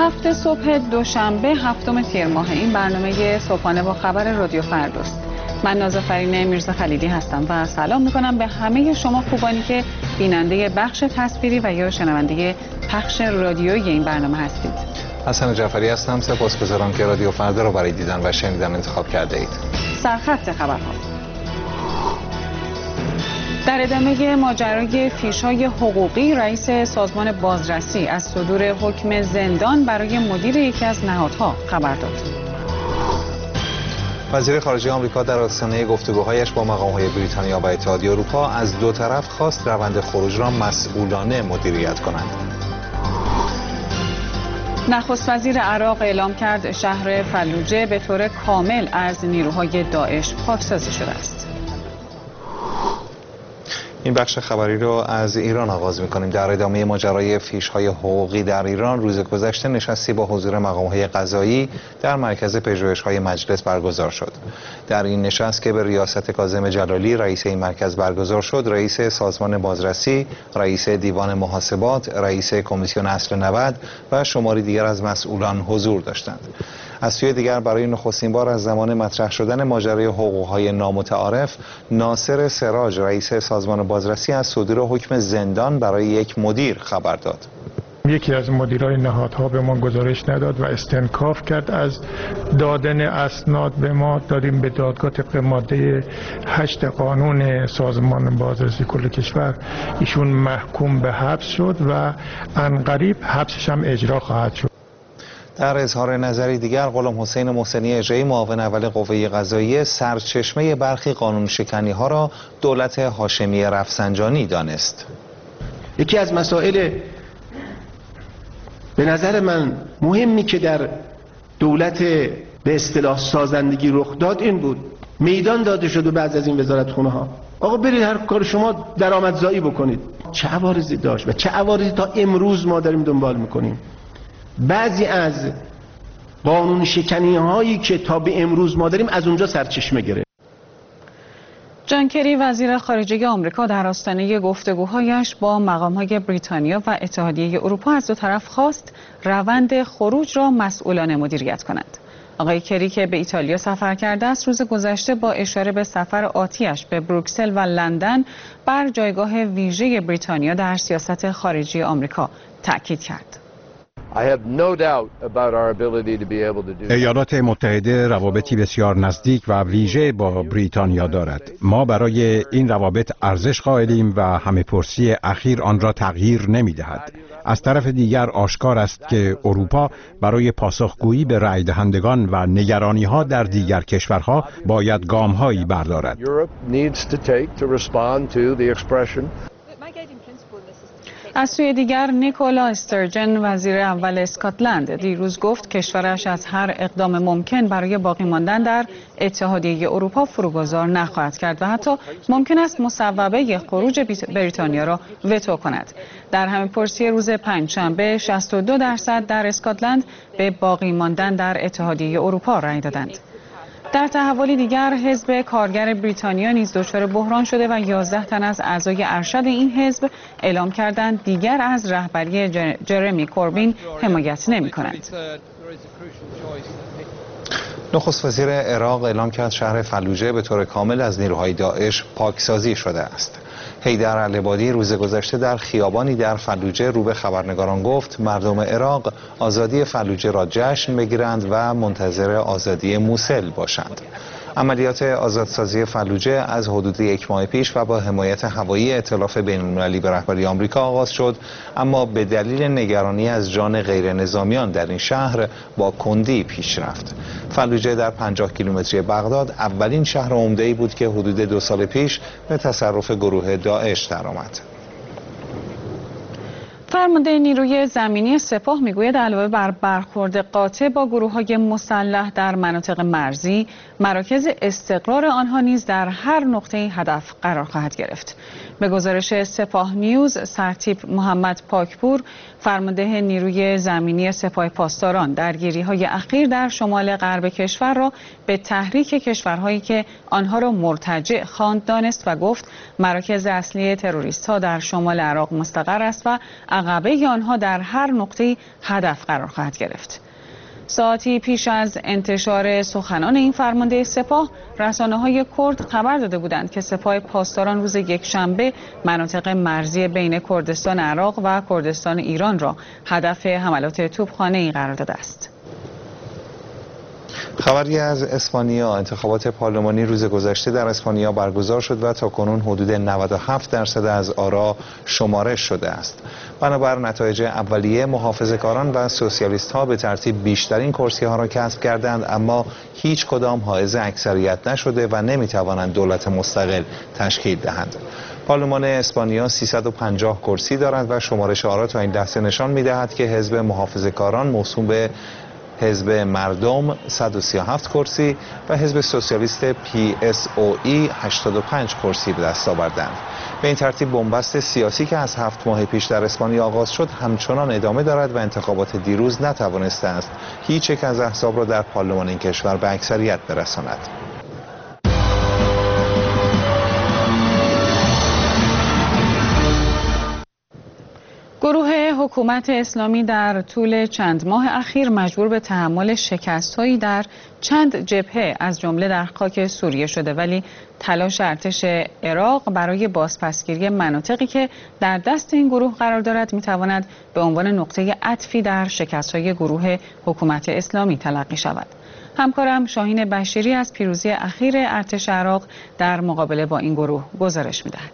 7 صبح دوشنبه 7 تیر ماه. این برنامه صبحانه با خبر رادیو فرداست. من نازافرین میرزا خلیلی هستم و سلام میکنم به همه شما خوبانی که بیننده بخش تصویری و یا شنونده پخش رادیویی این برنامه هستید. حسن جعفری هستم. سپاسگزارم که رادیو فردا رو برای دیدن و شنیدن انتخاب کرده اید. سرخط خبرها. در ادامه ماجرای فیش‌های حقوقی، رئیس سازمان بازرسی از صدور حکم زندان برای مدیر یکی از نهادها خبر داد. وزیر خارجه آمریکا در آستانه گفتگوهایش با مقام‌های بریتانیا و اتحادیه اروپا از دو طرف خواست روند خروج را مسئولانه مدیریت کنند. نخست وزیر عراق اعلام کرد شهر فلوجه به طور کامل از نیروهای داعش پاکسازی شده است. این بخش خبری رو از ایران آغاز می‌کنیم. در ادامه ماجرای فیش‌های حقوقی در ایران، روز گذشته نشستی با حضور مقام‌های قضایی در مرکز پژوهش‌های مجلس برگزار شد. در این نشست که به ریاست کاظم جلالی رئیس این مرکز برگزار شد، رئیس سازمان بازرسی، رئیس دیوان محاسبات، رئیس کمیسیون اصل 90 و شماری دیگر از مسئولان حضور داشتند. از سوی دیگر برای نخستین بار از زمان مطرح شدن ماجرای حقوق‌های نامتعارف، ناصر سراج رئیس سازمان بازرسی از صدور حکم زندان برای یک مدیر خبر داد. یکی از مدیرای نهادها به ما گزارش نداد و استنکاف کرد از دادن اسناد به ما. دادیم به دادگاه طبق ماده 8 قانون سازمان بازرسی کل کشور. ایشون محکوم به حبس شد و عنقریب حبسش هم اجرا خواهد شد. در اظهار نظری دیگر، غلام حسین محسنی اجرایی معاون اول قوه قضاییه سرچشمه برخی قانون شکنی ها را دولت هاشمی رفسنجانی دانست. یکی از مسائل به نظر من مهمی که در دولت به اصطلاح سازندگی رخ داد این بود میدان داده شد به بعض از این وزارتخونه ها. آقا برید هر کار شما درآمدزایی بکنید. چه عوارضی داشت و چه عوارضی تا امروز ما داریم دنبال میکنیم. بعضی از قانون شکنی هایی که تا به امروز ما داریم از اونجا سرچشمه گرفت. جان کری وزیر خارجه آمریکا در آستانه گفتگوهایش با مقام‌های بریتانیا و اتحادیه اروپا از دو طرف خواست روند خروج را مسئولانه مدیریت کنند. آقای کری که به ایتالیا سفر کرده است، روز گذشته با اشاره به سفر آتیش به بروکسل و لندن بر جایگاه ویژه بریتانیا در سیاست خارجی آمریکا تأکید کرد. ایالات متحده روابطی بسیار نزدیک و ویژه با بریتانیا دارد. ما برای این روابط ارزش قائلیم و همه‌پرسی اخیر آن را تغییر نمی‌دهد. از طرف دیگر آشکار است که اروپا برای پاسخگویی به رای دهندگان و نگرانی‌ها در دیگر کشورها باید گام‌هایی بردارد. از سوی دیگر نیکولا استرجن وزیر اول اسکاتلند دیروز گفت کشورش از هر اقدام ممکن برای باقی ماندن در اتحادیه اروپا فروگذار نخواهد کرد و حتی ممکن است مصوبه خروج بریتانیا را وتو کند. در همه‌پرسی روز پنجشنبه 62% در اسکاتلند به باقی ماندن در اتحادیه اروپا رای دادند. در تحولی دیگر، حزب کارگر بریتانیا نیز دچار بحران شده و 11 تن از اعضای ارشد این حزب اعلام کردند دیگر از رهبری جرمی کوربین حمایت نمی‌کنند. نخست وزیر عراق اعلام کرد شهر فلوجه به طور کامل از نیروهای داعش پاکسازی شده است. حیدر العبادی روز گذشته در خیابانی در فلوجه رو به خبرنگاران گفت مردم عراق آزادی فلوجه را جشن بگیرند و منتظر آزادی موصل باشند. عملیات آزادسازی فلوجه از حدود 1 ماه پیش و با حمایت هوایی ائتلاف بین‌المللی به رهبری آمریکا آغاز شد، اما به دلیل نگرانی از جان غیر نظامیان در این شهر با کندی پیش رفت. فلوجه در 50 کیلومتری بغداد اولین شهر عمده‌ای بود که حدود 2 سال پیش به تصرف گروه داعش درآمد. فرمانده نیروی زمینی سپاه میگوید علاوه بر برخورد قاطع با گروه‌های مسلح در مناطق مرزی، مراکز استقرار آنها نیز در هر نقطه هدف قرار خواهد گرفت. به گزارش سپاه نیوز، سرتیپ محمد پاکپور، فرمانده نیروی زمینی سپاه پاسداران، درگیری‌های اخیر در شمال غرب کشور را به تحریک کشورهایی که آنها را مرتجع خواند دانست و گفت مراکز اصلی تروریست‌ها در شمال عراق مستقر است و عقبه آنها در هر نقطه هدف قرار خواهد گرفت. ساعتی پیش از انتشار سخنان این فرمانده سپاه، رسانه‌های کرد خبر داده بودند که سپاه پاسداران روز یکشنبه مناطق مرزی بین کردستان عراق و کردستان ایران را هدف حملات توپخانه‌ای قرار داده است. خبری از اسپانیا. انتخابات پارلمانی روز گذشته در اسپانیا برگزار شد و تاکنون حدود 97% از آرا شمارش شده است. بنابر نتایج اولیه، محافظه‌کاران و سوسیالیست‌ها به ترتیب بیشترین کرسی‌ها را کسب کردند، اما هیچ کدام حائز اکثریت نشده و نمی‌توانند دولت مستقل تشکیل دهند. پارلمان اسپانیا 350 کرسی دارد و شمارش آرا تا این لحظه نشان می‌دهد که حزب محافظه‌کاران موسوم به حزب مردم 137 کرسی و حزب سوسیالیست PSOE 85 کرسی به دست آوردند. به این ترتیب بنبست سیاسی که از 7 ماه پیش در اسپانیا آغاز شد همچنان ادامه دارد و انتخابات دیروز نتوانسته است هیچ یک از احزاب را در پارلمان این کشور به اکثریت برساند. گروه حکومت اسلامی در طول چند ماه اخیر مجبور به تحمل شکست‌هایی در چند جبهه از جمله در خاک سوریه شده، ولی تلاش ارتش عراق برای بازپسگیری مناطقی که در دست این گروه قرار دارد می‌تواند به عنوان نقطه عطفی در شکست‌های گروه حکومت اسلامی تلقی شود. همکارم شاهین بشیری از پیروزی اخیر ارتش عراق در مقابله با این گروه گزارش می‌دهد.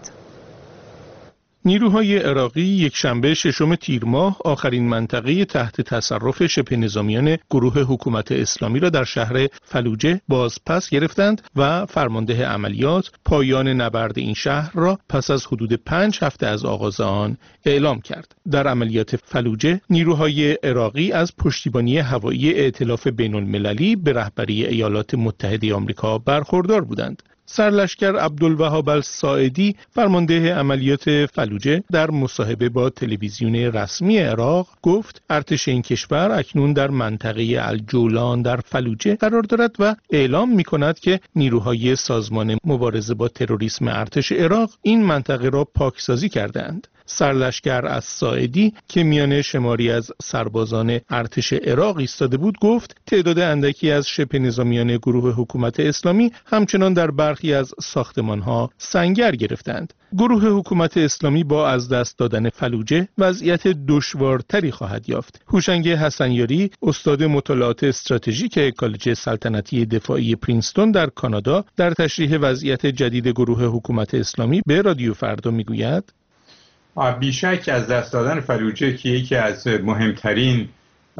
نیروهای عراقی یکشنبه ششم تیر ماه آخرین منطقه تحت تصرف شبه نظامیان گروه حکومت اسلامی را در شهر فلوجه بازپس گرفتند و فرمانده عملیات پایان نبرد این شهر را پس از حدود 5 هفته از آغاز آن اعلام کرد. در عملیات فلوجه نیروهای عراقی از پشتیبانی هوایی ائتلاف بین المللی به رهبری ایالات متحده آمریکا برخوردار بودند. سرلشکر عبدالوهاب الساعدی فرمانده عملیات فلوجه در مصاحبه با تلویزیون رسمی عراق گفت ارتش این کشور اکنون در منطقه الجولان در فلوجه قرار دارد و اعلام می کند که نیروهای سازمان مبارزه با تروریسم ارتش عراق این منطقه را پاکسازی کردند. سرلشکر الساعدی که میان شماری از سربازان ارتش عراق ایستاده بود گفت تعداد اندکی از شبه نظامیان گروه حکومت اسلامی همچنان در برخی از ساختمانها سنگر گرفتند. گروه حکومت اسلامی با از دست دادن فلوجه وضعیت دشوارتری خواهد یافت. هوشنگ حسنیاری استاد مطالعات استراتژیک کالج سلطنتی دفاعی پرینستون در کانادا در تشریح وضعیت جدید گروه حکومت اسلامی به رادیو فردا میگوید بیشک از دست دادن فلوجه که یکی از مهمترین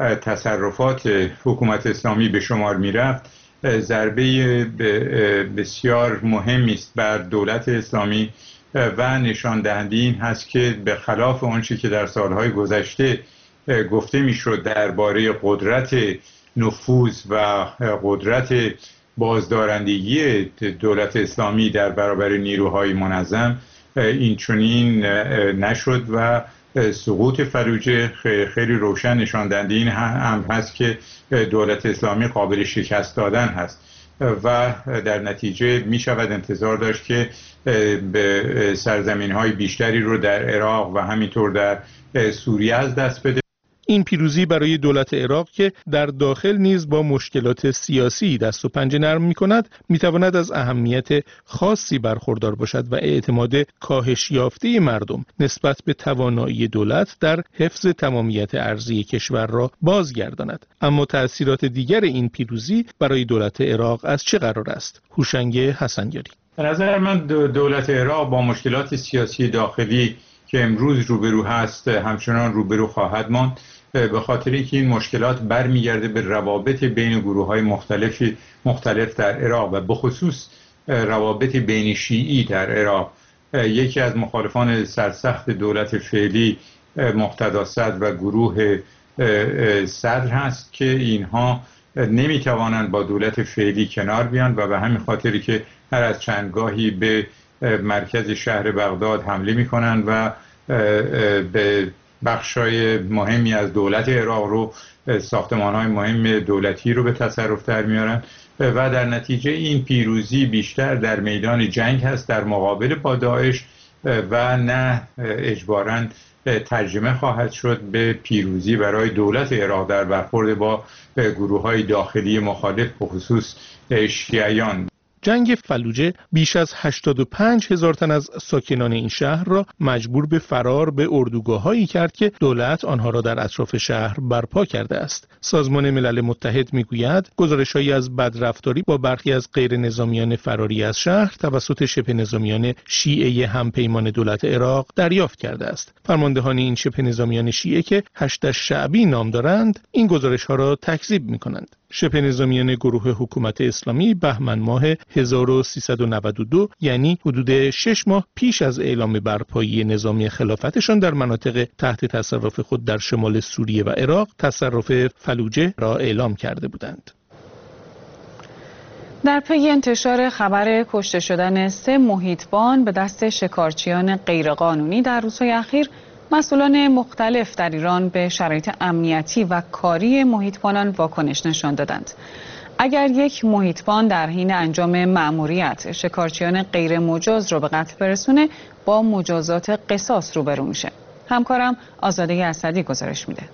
تصرفات حکومت اسلامی به شمار میرفت ضربه بسیار مهمی است بر دولت اسلامی و نشان دهنده این هست که به خلاف آنچه که در سالهای گذشته گفته میشد درباره قدرت نفوذ و قدرت بازدارندگی دولت اسلامی در برابر نیروهای منظم این چنین نشد و سقوط فلوجه خیلی روشن نشان دهنده این هم هست که دولت اسلامی قابل شکست دادن هست و در نتیجه می شود انتظار داشت که به سرزمین های بیشتری رو در عراق و همینطور در سوریه از دست بده. این پیروزی برای دولت عراق که در داخل نیز با مشکلات سیاسی دست و پنجه نرم می‌کند می‌تواند از اهمیت خاصی برخوردار باشد و اعتماد کاهش یافته مردم نسبت به توانایی دولت در حفظ تمامیت ارضی کشور را بازگرداند. اما تأثیرات دیگر این پیروزی برای دولت عراق از چه قرار است؟ هوشنگ حسنیاری: به نظر من دولت عراق با مشکلات سیاسی داخلی که امروز روبرو هست همچنان روبرو خواهد ماند، به خاطر اینکه این مشکلات برمیگرده به روابط بین گروه‌های مختلف در عراق و به خصوص روابط بین شیعی در عراق. یکی از مخالفان سرسخت دولت فعلی مقتدا صدر و گروه صدر هست که اینها نمیتوانند با دولت فعلی کنار بیان و به همین خاطری که هر از چندگاهی به مرکز شهر بغداد حمله میکنند و به بخشای مهمی از دولت عراق رو ساختمان‌های مهم دولتی رو به تصرف در میارن و در نتیجه این پیروزی بیشتر در میدان جنگ هست در مقابل با داعش و نه اجباراً ترجمه خواهد شد به پیروزی برای دولت عراق در برخورد با گروه‌های داخلی مخالف به خصوص شیعیان. جنگ فلوجه بیش از 85,000 تن از ساکنان این شهر را مجبور به فرار به اردوگاه‌هایی کرد که دولت آنها را در اطراف شهر برپا کرده است. سازمان ملل متحد میگوید گزارش‌هایی از بدرفتاری با برخی از غیر نظامیان فراری از شهر توسط شبه نظامیان شیعه همپیمان دولت عراق دریافت کرده است. فرماندهان این شبه نظامیان شیعه که هشت شعبی نام دارند، این گزارش‌ها را تکذیب می‌کنند. شبه نظامیان گروه حکومت اسلامی بهمن ماه 1392 یعنی حدود 6 ماه پیش از اعلام برپایی نظامی خلافتشان در مناطق تحت تصرف خود در شمال سوریه و عراق تصرف فلوجه را اعلام کرده بودند. در پی انتشار خبر کشته شدن 3 محیطبان به دست شکارچیان غیرقانونی در روزهای اخیر، مسئولان مختلف در ایران به شرایط امنیتی و کاری محیطبانان واکنش نشان دادند. اگر یک محیطبان در حین انجام مأموریت شکارچیان غیر مجاز را به قتل برسونه، با مجازات قصاص روبرو میشه. همکارم آزاده اسدی گزارش میده.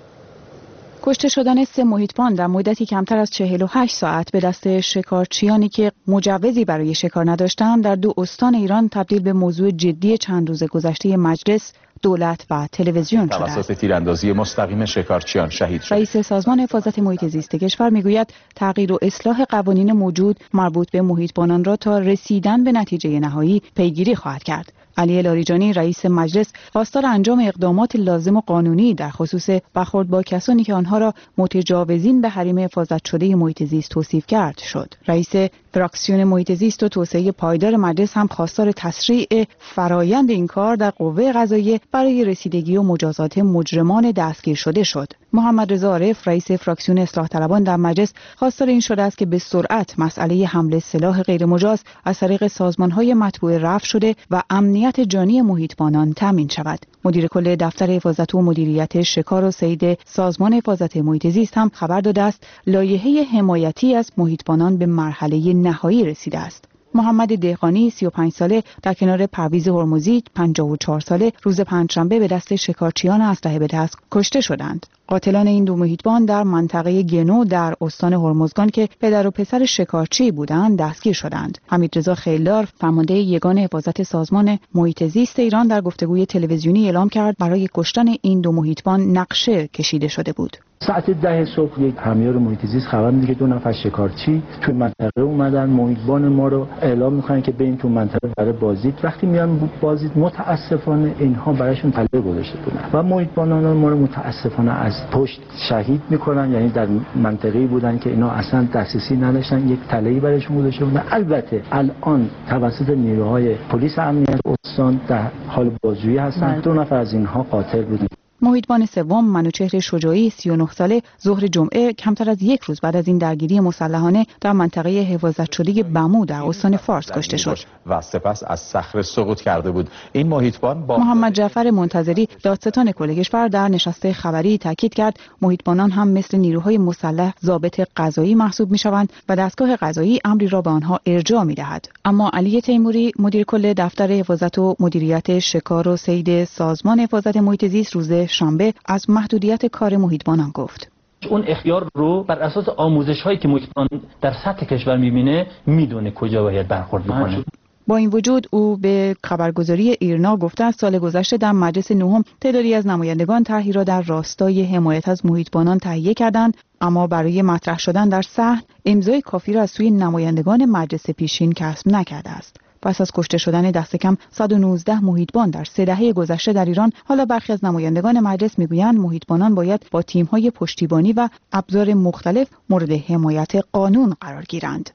کشته شدن 3 محیطبان در مدتی کمتر از 48 ساعت به دست شکارچیانی که مجوزی برای شکار نداشتند در 2 استان ایران تبدیل به موضوع جدی چند روز گذشته مجلس، دولت و تلویزیون شده است. توسط تیراندازی مستقیم شکارچیان شهید شد. رئیس سازمان حفاظت محیط زیست کشور میگوید تغییر و اصلاح قوانین موجود مربوط به محیطبانان را تا رسیدن به نتیجه نهایی پیگیری خواهد کرد. علی لاریجانی رئیس مجلس خواستار انجام اقدامات لازم و قانونی در خصوص برخورد با کسانی که آنها را متجاوزین به حریم حفاظت شده محیط زیست توصیف کرد شد. رئیس فراکسیون محیط زیست و توسعه پایدار مجلس هم خواستار تسریع فرایند این کار در قوه قضاییه برای رسیدگی و مجازات مجرمان دستگیر شده شد. محمد رضا عارف رئیس فراکسیون اصلاح طلبان در مجلس خواستار این شده است که به سرعت مسئله حمل سلاح غیر مجاز از طریق سازمان‌های مطبوع رفع شده و امنیت جانی محیطبانان تامین شود. مدیر کل دفتر حفاظت و مدیریت شکار و صید سازمان حفاظت محیط زیست هم خبر داده است لایحه حمایتی از محیطبانان به مرحله نهایی رسیده است. محمد دهقانی 35 ساله در کنار پرویز هرمزی 54 ساله روز پنجشنبه به دست شکارچیان اسلحه به دست کشته شدند. قاتلان این 2 محیطبان در منطقه گنو در استان هرمزگان که پدر و پسر شکارچی بودند دستگیر شدند. حمیدرضا خیلدار فرمانده یگان حفاظت سازمان محیط زیست ایران در گفتگوی تلویزیونی اعلام کرد برای کشتن این 2 محیطبان نقشه کشیده شده بود. ساعت 10 صبح یک همیار محیط زیست خبر میده که 2 نفر شکارچی تو منطقه اومدن، محیطبان ما رو اعلام میکنن که بریم تو منطقه برای بازدید. وقتی میان بازدید متاسفانه اینها براشون تله گذاشته بودن و محیطبانان ما رو متاسفانه از پشت شهید میکنن. یعنی در منطقه‌ای بودن که اینا اصلا دسترسی نداشتن، یک تله‌ای براشون گذاشته بودن. البته الان توسط نیروهای پلیس امنیت استان در حال بازجویی هستن. 2 نفر از اینها قاتل بودن. محیطبان سوم منوچهر شجاعی 39 ساله ظهر جمعه کمتر از 1 روز بعد از این درگیری مسلحانه در منطقه حفاظت شده بمو در استان فارس کشته شد و سپس از صخره سقوط کرده بود. این محیطبان با محمد جعفر منتظری دادستان کل کشور در نشست خبری تاکید کرد محیطبانان هم مثل نیروهای مسلح ضابط قضایی محسوب میشوند و دستگاه قضایی امری را به آنها ارجاع میدهد. اما علی تیموری مدیر کل دفتر حفاظت و مدیریت شکار و صید سازمان حفاظت محیط زیست روز شنبه از محدودیت کار محیطبانان گفت. اون اختیار رو بر اساس آموزش هایی که محیطبان در سطح کشور میبینه میدونه کجا باید برخورد بکنه. با این وجود او به خبرگزاری ایرنا گفته است سال گذشته در مجلس نهم تعدادی از نمایندگان طرحی را در راستای حمایت از محیطبانان تهیه کردند، اما برای مطرح شدن در صحن امضای کافی را از سوی نمایندگان مجلس پیشین کسب نکرده است. پس از کشته شدن دست کم 119 محیطبان در 3 دهه گذشته در ایران، حالا برخی از نمایندگان مجلس میگویند محیطبانان باید با تیم‌های پشتیبانی و ابزار مختلف مورد حمایت قانون قرار گیرند.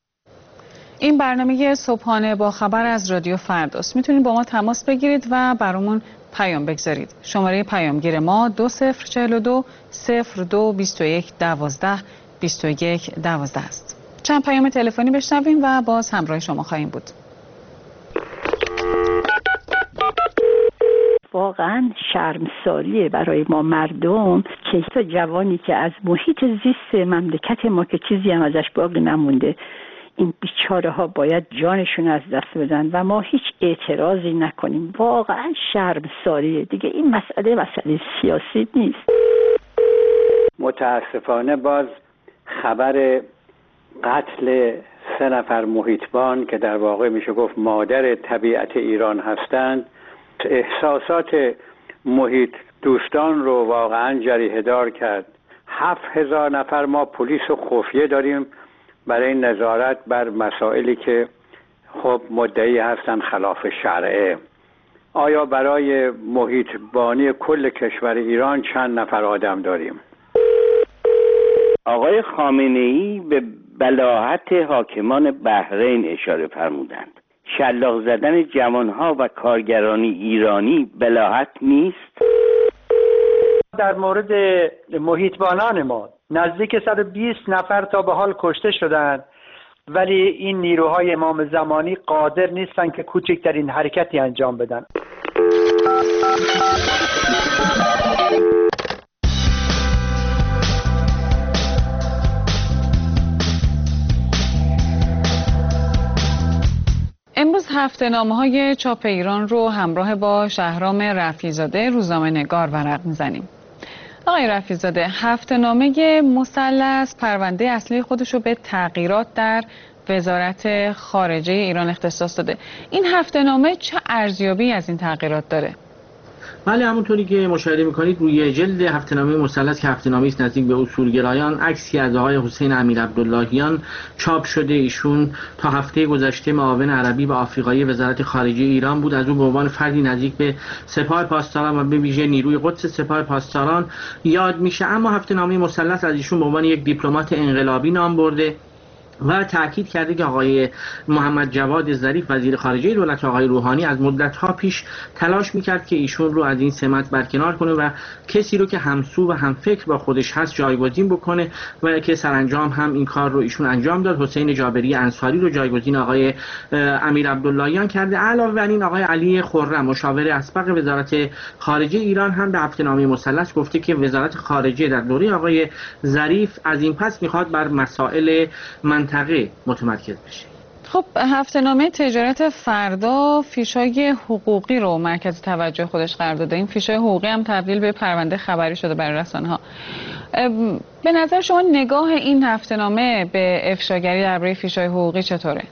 این برنامه صبحانه با خبر از رادیو فرداست. میتونید با ما تماس بگیرید و برامون پیام بگذارید. شماره پیامگیر ما 2042 02 21 12 21 12 است. چند پیام تلفنی بشنویم و باز همراه شما خواهیم بود. واقعا شرمساریه برای ما مردم که تا جوانی که از محیط زیست مملکت ما که چیزی هم ازش باقی نمونده این بیچاره ها باید جانشون از دست بدن و ما هیچ اعتراضی نکنیم. واقعا شرمساریه دیگه. این مسئله سیاسی نیست. متاسفانه باز خبر قتل 3 نفر محیطبان که در واقع میشه گفت مادر طبیعت ایران هستند احساسات محیط دوستان رو واقعا جریحه دار کرد. 7000 نفر ما پلیس و خفیه داریم برای نظارت بر مسائلی که خب مدعی هستن خلاف شرعه. آیا برای محیطبانی کل کشور ایران چند نفر آدم داریم؟ آقای خامنه‌ای به بلاهت حاکمان بحرین اشاره فرمودند. شلاق زدن جوانها و کارگران ایرانی بلاهت نیست؟ در مورد محیطبانان ما نزدیک 120 نفر تا به حال کشته شدند، ولی این نیروهای امام زمانی قادر نیستن که کوچکترین حرکتی انجام بدن. امروز هفته‌نامه‌های چاپ ایران رو همراه با شهرام رفیع‌زاده روزنامه‌نگار ورق می‌زنیم. آقای رفیع‌زاده، هفته‌نامه مثلث پرونده اصلی خودش رو به تغییرات در وزارت خارجه ایران اختصاص داده. این هفته‌نامه چه ارزیابی از این تغییرات داره؟ بله، همونطوری که مشاهده می‌کنید روی جلد هفته‌نامه مثلث که هفته‌نامه‌ای است نزدیک به اصولگرایان عکسی از آقای حسین امیرعبداللهیان چاپ شده. ایشون تا هفته گذشته معاون عربی و آفریقایی وزارت خارجه ایران بود. از او به عنوان فردی نزدیک به سپاه پاسداران و به ویژه نیروی قدس سپاه پاسداران یاد میشه، اما هفته‌نامه مثلث از ایشون به عنوان یک دیپلمات انقلابی نام برده و تأکید کرده که آقای محمد جواد ظریف وزیر خارجه دولت آقای روحانی از مدت‌ها پیش تلاش می‌کرد که ایشون رو از این سمت برکنار کنه و کسی رو که همسو و همفکر با خودش هست جایگزین بکنه و که سرانجام هم این کار رو ایشون انجام داد. حسین جابری انصاری رو جایگزین آقای امیرعبداللهیان کرده. علاوه بر این آقای علی خرم مشاور اسبق وزارت خارجه ایران هم به هفته‌نامه مثلث گفته که وزارت خارجه در دوره آقای ظریف از این پس می‌خواد بر مسائل منطقه متمرکز بشه. خب هفته‌نامه تجارت فردا فیشای حقوقی رو مرکز توجه خودش قرار داده. این فیشای حقوقی هم تبدیل به پرونده خبری شده برای رسانه‌ها. به نظر شما نگاه این هفته‌نامه به افشاگری درباره فیشای حقوقی چطوره؟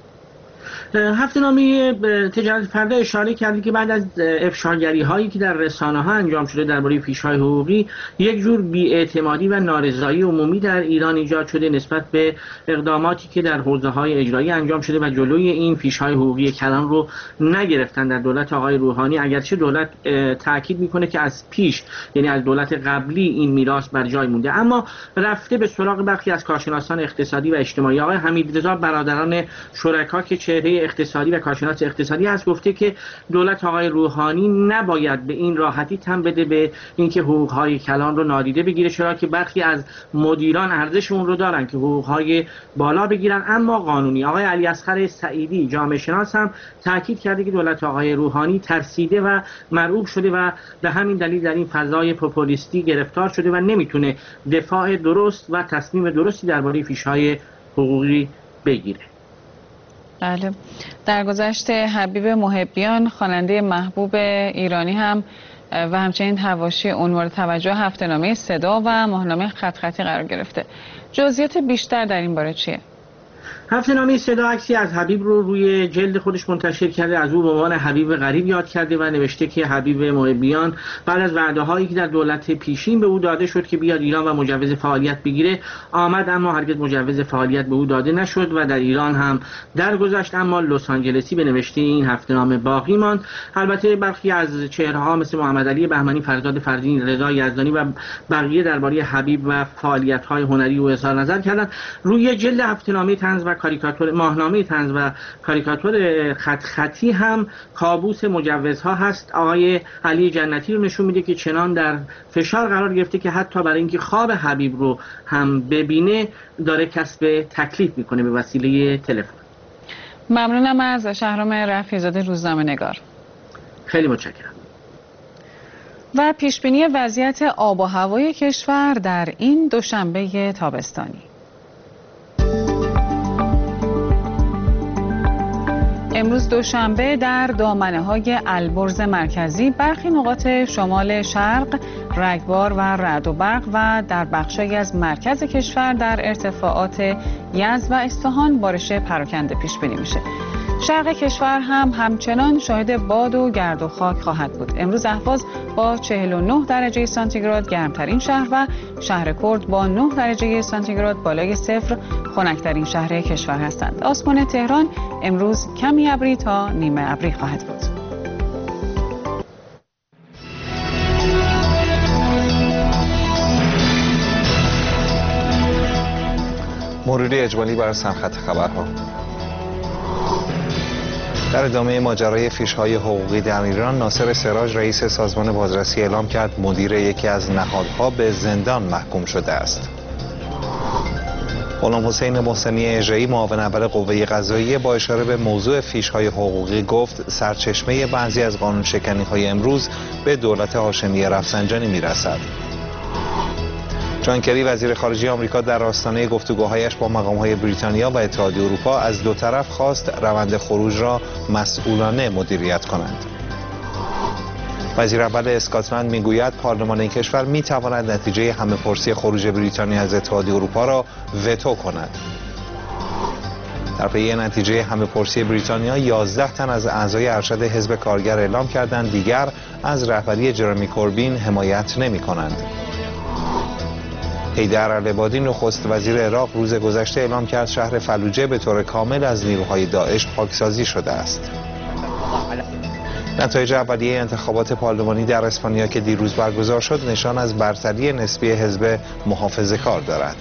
هفته‌نامه تجارت فردا اشاره کرده که بعد از افشاگری هایی که در رسانه ها انجام شده درباره فیش‌های حقوقی یک جور بی‌اعتمادی و نارضایی عمومی در ایران ایجاد شده نسبت به اقداماتی که در حوزه‌های اجرایی انجام شده و جلوی این فیش‌های حقوقی کلان رو نگرفتن در دولت آقای روحانی. اگرچه دولت تاکید میکنه که از پیش، یعنی از دولت قبلی، این میراث بر جای مونده، اما رفته به سراغ برخی از کارشناسان اقتصادی و اجتماعی. آقای حمیدرضا برادران شرکا که چهره اقتصادی و کارشناس اقتصادی هست گفته که دولت آقای روحانی نباید به این راحتی تن بده به اینکه حقوق‌های کلان رو نادیده بگیره، چرا که برخی از مدیران ارزش اون رو دارن که حقوق‌های بالا بگیرن اما قانونی. آقای علی اصغر سعیدی جامعه شناس هم تاکید کرده که دولت آقای روحانی ترسیده و مرعوب شده و به همین دلیل در این فضای پوپولیستی گرفتار شده و نمیتونه دفاع درست و تصمیم درستی درباره فیش‌های حقوقی بگیره. بله، در گذشته حبیب محبیان خواننده محبوب ایرانی هم و همچنین حواشی اون مورد توجه هفته‌نامه صدا و ماهنامه خط خطی قرار گرفته. جزئیات بیشتر در این باره چیه؟ هفته‌نامه صدا عکسی از حبیب رو روی جلد خودش منتشر کرده. از او به عنوان حبیب غریب یاد کرده و نوشته که حبیب محبیان بعد از وعده‌هایی که در دولت پیشین به او داده شد که بیاد ایران و مجوز فعالیت بگیره آمد، اما هرگز مجوز فعالیت به او داده نشد و در ایران هم درگذشت، اما لس آنجلسی به نوشته این هفته‌نامه باقی ماند. البته برخی از چهره‌ها مثل محمد علی بهمنی، فرزاد فردین، رضا یزدانی و بقیه درباره حبیب و فعالیت‌های هنری او اظهار نظر کردند. روی جلد هفته‌نامه طنز و کاریکاتور ماهنامه طنز و کاریکاتور خط خطی هم کابوس مجوزها هست. آقای علی جنتی رو نشون میده که چنان در فشار قرار گرفته که حتی برای اینکه خواب حبیب رو هم ببینه داره کسب تکلیف میکنه به وسیله تلفن. ممنونم از شهرام رفیع‌زاده روزنامه‌نگار. خیلی متشکرم. و پیشبینی وضعیت آب و هوای کشور در این دوشنبه تابستانی. امروز دوشنبه در دامنه‌های البرز مرکزی برخی نقاط شمال شرق رگبار و رعد و برق و در بخشی از مرکز کشور در ارتفاعات یزد و اصفهان بارش پراکنده پیش بینی میشه. شرق کشور هم همچنان شاهد باد و گرد و خاک خواهد بود. امروز اهواز با 49 درجه سانتیگراد گرمترین شهر و شهر کرد با 9 درجه سانتیگراد بالای صفر خنک‌ترین شهر کشور هستند. آسمان تهران امروز کمی ابری تا نیمه ابری خواهد بود. مروری اجمالی بر سرخط خبرها. در ادامه ماجرای فیش‌های حقوقی در ایران، ناصر سراج رئیس سازمان بازرسی اعلام کرد مدیر یکی از نهادها به زندان محکوم شده است. غلام حسین محسنی اژه‌ای معاون اول قوه قضاییه با اشاره به موضوع فیش‌های حقوقی گفت سرچشمه بعضی از قانون شکنی‌های امروز به دولت هاشمی رفسنجانی میرسد. جان کری وزیر خارجه آمریکا در آستانه گفتگوهایش با مقام‌های بریتانیا و اتحادیه اروپا از دو طرف خواست روند خروج را مسئولانه مدیریت کنند. وزیر اول اسکاتلند میگوید پارلمان این کشور میتواند نتیجه همه‌پرسی خروج بریتانیا از اتحادیه اروپا را وتو کند. در پی نتیجه همه‌پرسی بریتانیا 11 تن از اعضای ارشد حزب کارگر اعلام کردند دیگر از رهبری جرمی کوربین حمایت نمی‌کنند. حیدر العبادی نخست وزیر عراق روز گذشته اعلام کرد شهر فلوجه به طور کامل از نیروهای داعش پاکسازی شده است. نتایج اولیه انتخابات پارلمانی در اسپانیا که دیروز برگزار شد نشان از برتری نسبی حزب محافظه‌کار دارد.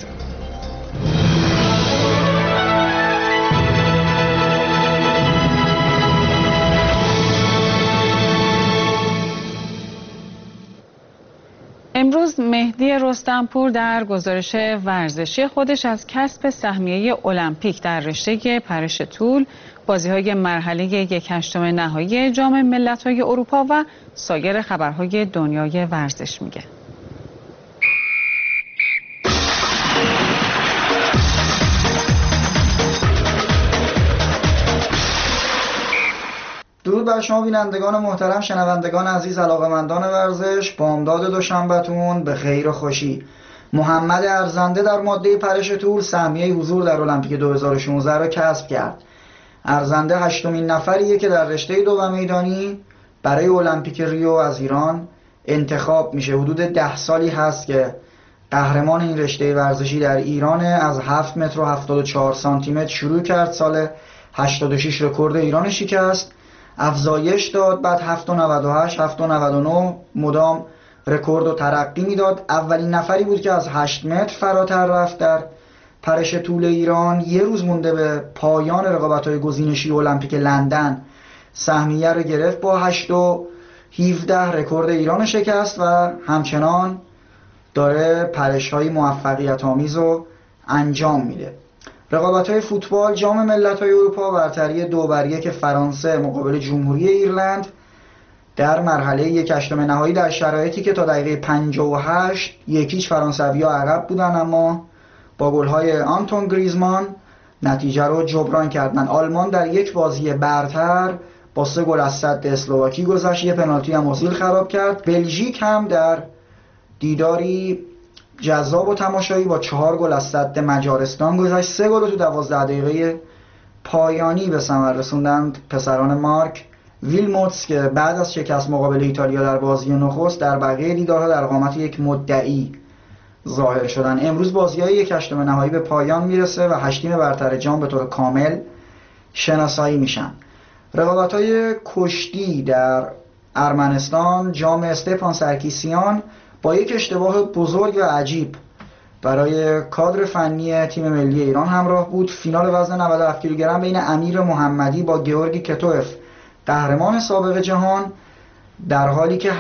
امروز مهدی رستمپور در گزارش ورزشی خودش از کسب سهمیه المپیک در رشته پرش طول، بازی‌های مرحله 1/8 نهایی جام ملت‌های اروپا و سایر خبرهای دنیای ورزش میگه. درود بر شما بینندگان محترم، شنوندگان عزیز، علاقه‌مندان ورزش. بامداد دوشنبه‌تون به خیر و خوشی. محمد ارزنده در ماده پرش طول سهمیه حضور در المپیک 2016 را کسب کرد. ارزنده 8مین نفریه که در رشته دو میدانی برای المپیک ریو از ایران انتخاب میشه. حدود 10 سالی هست که قهرمان این رشته ورزشی در ایران. از 7 متر و 74 سانتی متر شروع کرد، سال 86 رکورد ایران شکست، افزایش داد، بعد 7.98 7.99 مدام رکورد و ترقی میداد. اولین نفری بود که از 8 متر فراتر رفت در پرش طول ایران. یه روز مونده به پایان رقابت‌های گزینشی المپیک لندن سهمیه رو گرفت با 8.17 رکورد ایران شکست و همچنان داره پرش‌های موفقیت‌آمیز رو انجام میده. رقابت‌های فوتبال جام ملت‌های اروپا برتری 2-1 فرانسه مقابل جمهوری ایرلند در مرحله 1/8 نهایی در شرایطی که تا دقیقه 58 1-0 فرانسوی‌ها عقب بودن، اما با گل‌های آنتون گریزمان نتیجه رو جبران کردن. آلمان در یک بازی برتر با 3 گل از سد اسلواکی گذشت، یه پنالتی هم اوزیل خراب کرد. بلژیک هم در دیداری جذاب و تماشایی با 4 گل از سد مجارستان گذشت. 3 گل تو 12 دقیقه پایانی به ثمر رسوندند پسران مارک ویلموتس که بعد از شکست مقابل ایتالیا در بازی نخست در بقیه دیدارها در قامت یک مدعی ظاهر شدن. امروز بازی‌های 1/8 نهایی به پایان میرسه و 8 برتر جام به طور کامل شناسایی میشن. رقابت‌های کشتی در ارمنستان جام استپان سرکیسیان با یک اشتباه بزرگ و عجیب برای کادر فنی تیم ملی ایران همراه بود. فینال وزن 97 کیلوگرم بین امیر محمدی با گیورگی کتوف قهرمان سابق جهان، در حالی که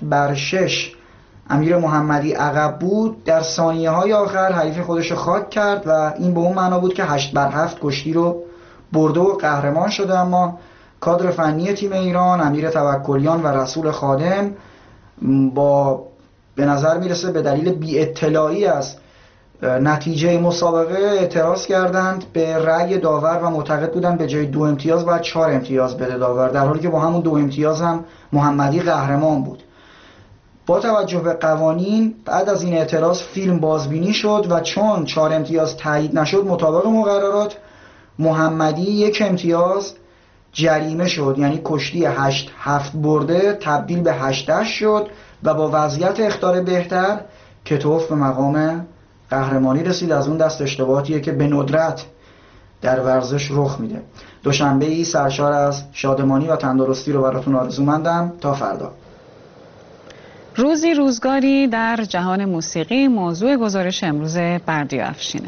7-6 امیر محمدی عقب بود، در ثانیه‌های آخر حریف خودش رو خاک کرد و این به اون معنا بود که 8-7 کشتی رو برده و قهرمان شده. اما کادر فنی تیم ایران امیر توکلیان و رسول خادم با به نظر میرسه به دلیل بی اطلاعی از نتیجه مسابقه اعتراض کردند به رأی داور و معتقد بودند به جای 2 امتیاز باید 4 امتیاز بده داور، در حالی که با همون 2 امتیاز هم محمدی قهرمان بود. با توجه به قوانین بعد از این اعتراض فیلم بازبینی شد و چون 4 امتیاز تایید نشد مطابق مقررات محمدی 1 امتیاز جریمه شد، یعنی کشتی 8-7 برده تبدیل به 8-8 شد و با وضعیت اخطار بهتر کتوف به مقام قهرمانی رسید. از اون دست اشتباهاتیه که به ندرت در ورزش رخ میده. دوشنبه‌ای سرشار از شادمانی و تندرستی رو براتون آرزومندم. تا فردا. روزی روزگاری در جهان موسیقی موضوع گزارش امروز بردیا افشینه.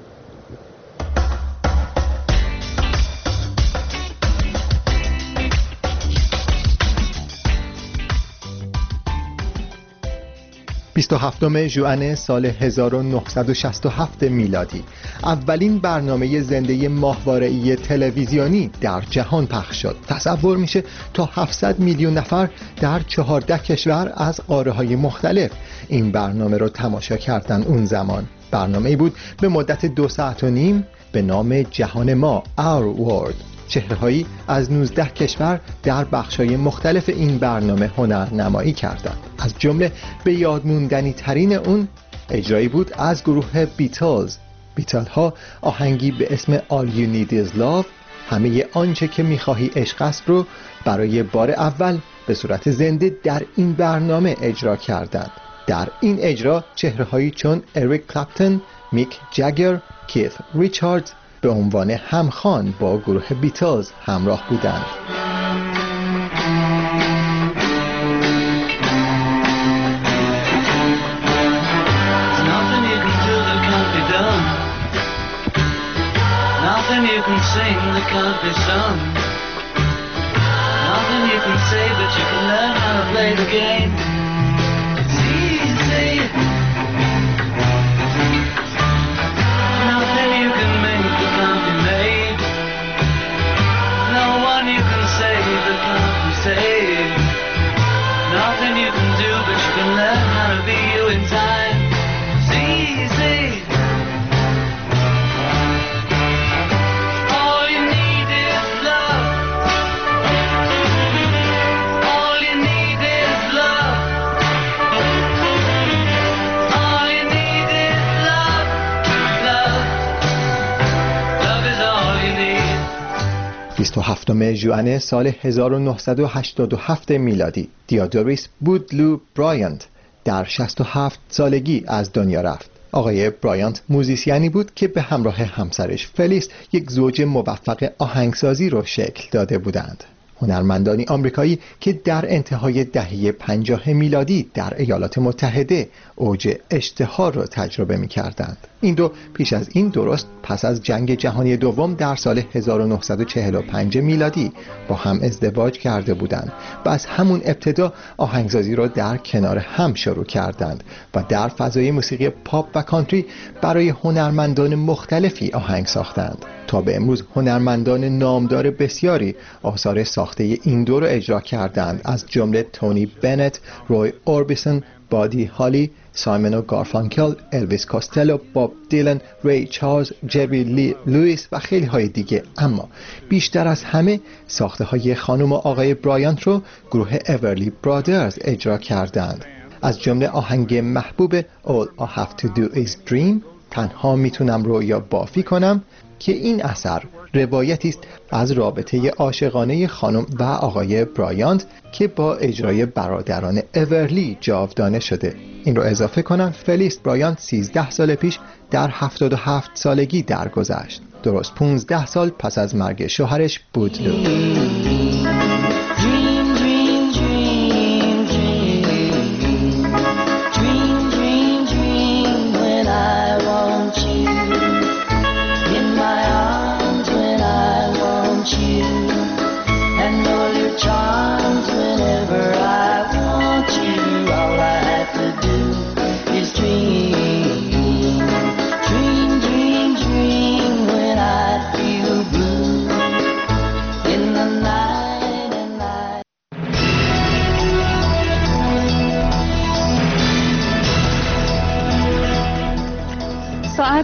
هفتم ژوئن سال 1967 میلادی اولین برنامه زنده ماهواره‌ای تلویزیونی در جهان پخش شد. تصور میشه تا 700 میلیون نفر در 14 کشور از قاره‌های مختلف این برنامه رو تماشا کردن. اون زمان برنامه‌ای بود به مدت 2 ساعت و نیم به نام جهان ما Our World. چهره‌هایی از 19 کشور در بخش‌های مختلف این برنامه هنرنمایی کردند. از جمله به یاد موندنی ترین اون اجرایی بود از گروه بیتلز. بیتل‌ها آهنگی به اسم All You Need Is Love، همه آنچه که می‌خواهی عشق است، رو برای بار اول به صورت زنده در این برنامه اجرا کردند. در این اجرا چهره‌هایی چون اریک کلپتون، میک جگر، کیت ریچاردز به عنوان همخوان با گروه بیتلز همراه بودند. هفتم ژوئن سال 1987 میلادی دیودوریس بودلو برایانت در 67 سالگی از دنیا رفت. آقای برایانت موزیسیانی بود که به همراه همسرش فلیس یک زوج موفق آهنگسازی رو شکل داده بودند. هنرمندانی آمریکایی که در انتهای دهه 50 میلادی در ایالات متحده اوج اشتهار را تجربه می کردند. این دو پیش از این، درست پس از جنگ جهانی دوم در سال 1945 میلادی، با هم ازدواج کرده بودند و از همون ابتدا آهنگسازی را در کنار هم شروع کردند و در فضای موسیقی پاپ و کانتری برای هنرمندان مختلفی آهنگ ساختند. تا به امروز هنرمندان نامدار بسیاری آثار ساخته این دو را اجرا کردند، از جمله تونی بنت، روی اوربیسون، بادی هالی، سایمون و گارفانکل، الویس کاستلو، باب دیلن، ری چارلز، جری لی لوئیس و خیلی های دیگه. اما بیشتر از همه ساخته های خانم و آقای برایانت رو گروه اورلی برادرز اجرا کردند، از جمله آهنگ محبوب All I Have to Do Is Dream، تنها میتونم رویا بافی کنم، که این اثر روایتی است از رابطه عاشقانه خانم و آقای برایانت که با اجرای برادران اورلی جاودانه شده. این رو اضافه کنم فلیس برایانت 13 سال پیش در 77 سالگی درگذشت، درست 15 سال پس از مرگ شوهرش بودلو. In the night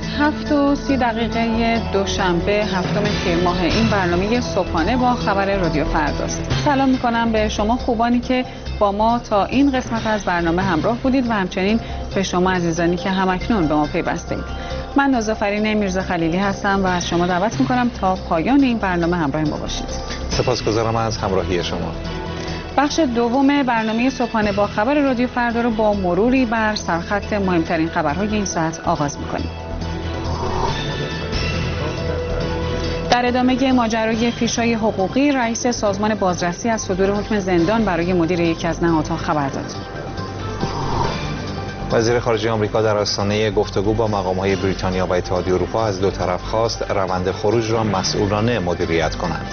ساعت 7:30 دوشنبه 7 تیر ماه این برنامه صبحانه با خبر رادیو فرداست. سلام میکنم به شما خوبانی که با ما تا این قسمت از برنامه همراه بودید و همچنین به شما عزیزانی که همکنون به ما پیوسته اید. من نازافرین میرزا خلیلی هستم و از شما دعوت میکنم تا پایان این برنامه همراه ما باشید. سپاسگزارم از همراهی شما. بخش دوم برنامه صبحانه با خبر رادیو فردا رو با مروری بر سرخط مهمترین خبرهای این ساعت آغاز میکنیم. در ادامه ماجرای فیش‌های حقوقی، رئیس سازمان بازرسی از صدور حکم زندان برای مدیر یکی از نهادها خبر داد. وزیر خارجه آمریکا در آستانه گفتگو با مقام‌های بریتانیا و اتحادیه اروپا از دو طرف خواست روند خروج را مسئولانه مدیریت کنند.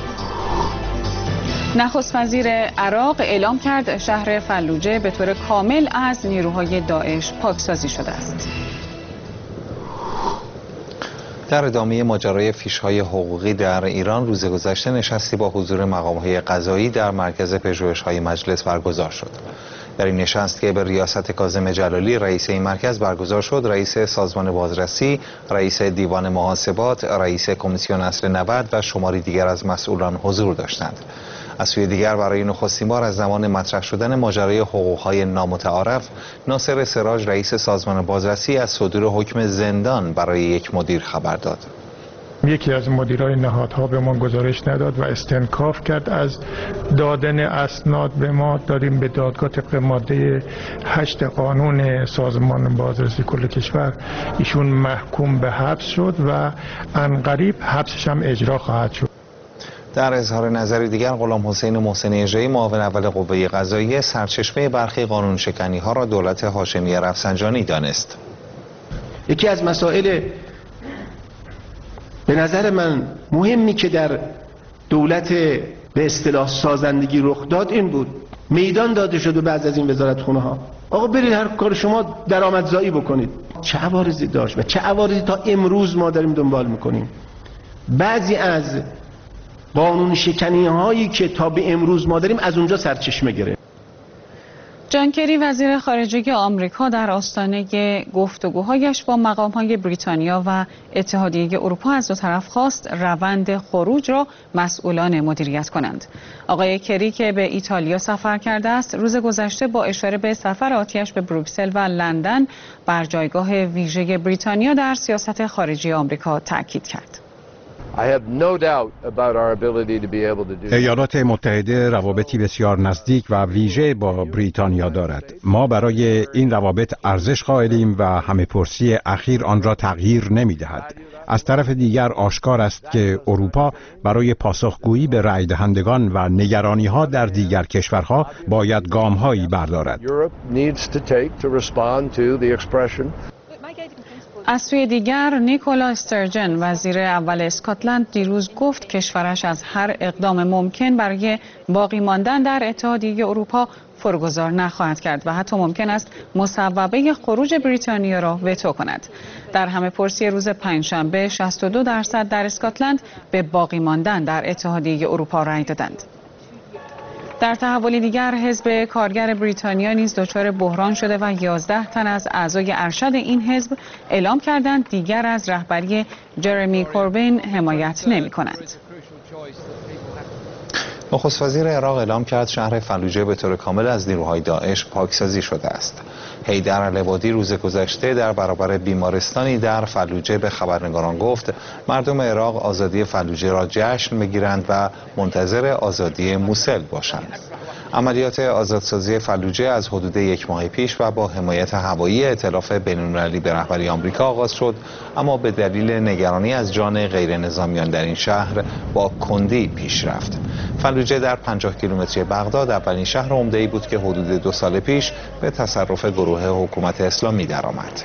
نخست وزیر عراق اعلام کرد شهر فلوجه به طور کامل از نیروهای داعش پاکسازی شده است. در ادامه ماجرای فیش‌های حقوقی در ایران، روز گذشته نشستی با حضور مقام‌های قضایی در مرکز پژوهش‌های مجلس برگزار شد. در این نشست که به ریاست کاظم جلالی رئیس این مرکز برگزار شد، رئیس سازمان بازرسی، رئیس دیوان محاسبات، رئیس کمیسیون اصل 90 و شماری دیگر از مسئولان حضور داشتند. از سوی دیگر برای نخستین بار از زمان مطرح شدن ماجرای حقوق‌های نامتعارف، ناصر سراج رئیس سازمان بازرسی از صدور حکم زندان برای یک مدیر خبر داد. یکی از مدیرای نهادها به ما گزارش نداد و استنکاف کرد از دادن اسناد به ما. دادیم به دادگاه طبق ماده 8 قانون سازمان بازرسی کل کشور. ایشون محکوم به حبس شد و عنقریب حبسش هم اجرا خواهد شد. در اظهار نظری دیگر، غلام حسین محسن اژه‌ای معاون اول قوه قضاییه سرچشمه برخی قانون شکنی ها را دولت هاشمی رفسنجانی دانست. یکی از مسائل به نظر من مهمی که در دولت به اصطلاح سازندگی رخ داد این بود میدان داده شد و بعض از این وزارتخونه ها آقا برید هر کار شما درآمدزایی بکنید. چه عوارضی داشت و چه عوارضی تا امروز ما داریم دنبال میکنیم. بعضی از قانون شکنی هایی که تا به امروز ما داریم از اونجا سرچشمه گرفت. جان کری وزیر خارجه آمریکا در آستانه گفتگوهایش با مقام‌های بریتانیا و اتحادیه اروپا از دو طرف خواست روند خروج را مسئولان مدیریت کنند. آقای کری که به ایتالیا سفر کرده است، روز گذشته با اشاره به سفر آتیش به بروکسل و لندن بر جایگاه ویژه بریتانیا در سیاست خارجی آمریکا تاکید کرد. ایالات متحده روابطی بسیار نزدیک و ویژه با بریتانیا دارد. ما برای این روابط ارزش قائلیم و همه‌پرسی اخیر آن را تغییر نمی‌دهد. از طرف دیگر آشکار است که اروپا برای پاسخگویی به رای دهندگان و نگرانی‌ها در دیگر کشورها باید گام‌هایی بردارد. از سوی دیگر، نیکولا استرجن وزیر اول اسکاتلند دیروز گفت کشورش از هر اقدام ممکن برای باقی ماندن در اتحادیه اروپا فروگذار نخواهد کرد و حتی ممکن است مصوبه خروج بریتانیا را وتو کند. در همه‌پرسی روز پنجشنبه 62% در اسکاتلند به باقی ماندن در اتحادیه اروپا رای دادند. در تحولی دیگر، حزب کارگر بریتانیا نیز دچار بحران شده و 11 تن از اعضای ارشد این حزب اعلام کردند دیگر از رهبری جرمی کوربین حمایت نمی‌کنند. نخست وزیر عراق اعلام کرد شهر فلوجه به طور کامل از نیروهای داعش پاکسازی شده است. حیدر العبادی روز گذشته در برابر بیمارستانی در فلوجه به خبرنگاران گفت مردم عراق آزادی فلوجه را جشن بگیرند و منتظر آزادی موصل باشند. عملیات آزادسازی فلوجه از حدود یک ماه پیش و با حمایت هوایی ائتلاف بین‌المللی به رهبری آمریکا آغاز شد، اما به دلیل نگرانی از جان غیر نظامیان در این شهر با کندی پیش رفت. فلوجه در 50 کیلومتری بغداد اولین شهر عمده‌ای بود که حدود 2 سال پیش به تصرف گروه حکومت اسلامی درآمد.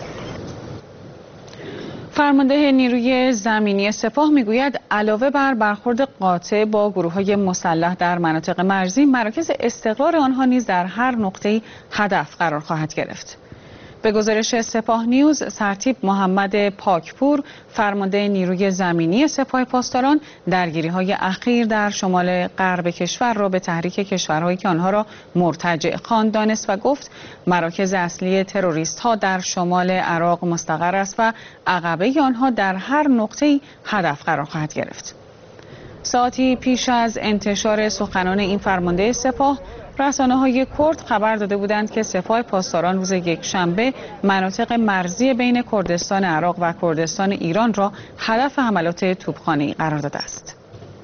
فرمانده نیروی زمینی سپاه میگوید علاوه بر برخورد قاطع با گروه‌های مسلح در مناطق مرزی، مراکز استقرار آنها نیز در هر نقطه‌ای هدف قرار خواهد گرفت. به گزارش سپاه نیوز، سرتیپ محمد پاکپور فرمانده نیروی زمینی سپاه پاسداران درگیری‌های اخیر در شمال غرب کشور را به تحریک کشورهایی که آنها را مرتجع خواند دانست و گفت مراکز اصلی تروریست‌ها در شمال عراق مستقر است و عقبه آنها در هر نقطه‌ای هدف قرار خواهد گرفت. ساعتی پیش از انتشار سخنان این فرمانده سپاه، رسانه‌های کرد خبر داده بودند که سپاه پاسداران روز یکشنبه مناطق مرزی بین کردستان عراق و کردستان ایران را هدف حملات توپخانه‌ای قرار داده است.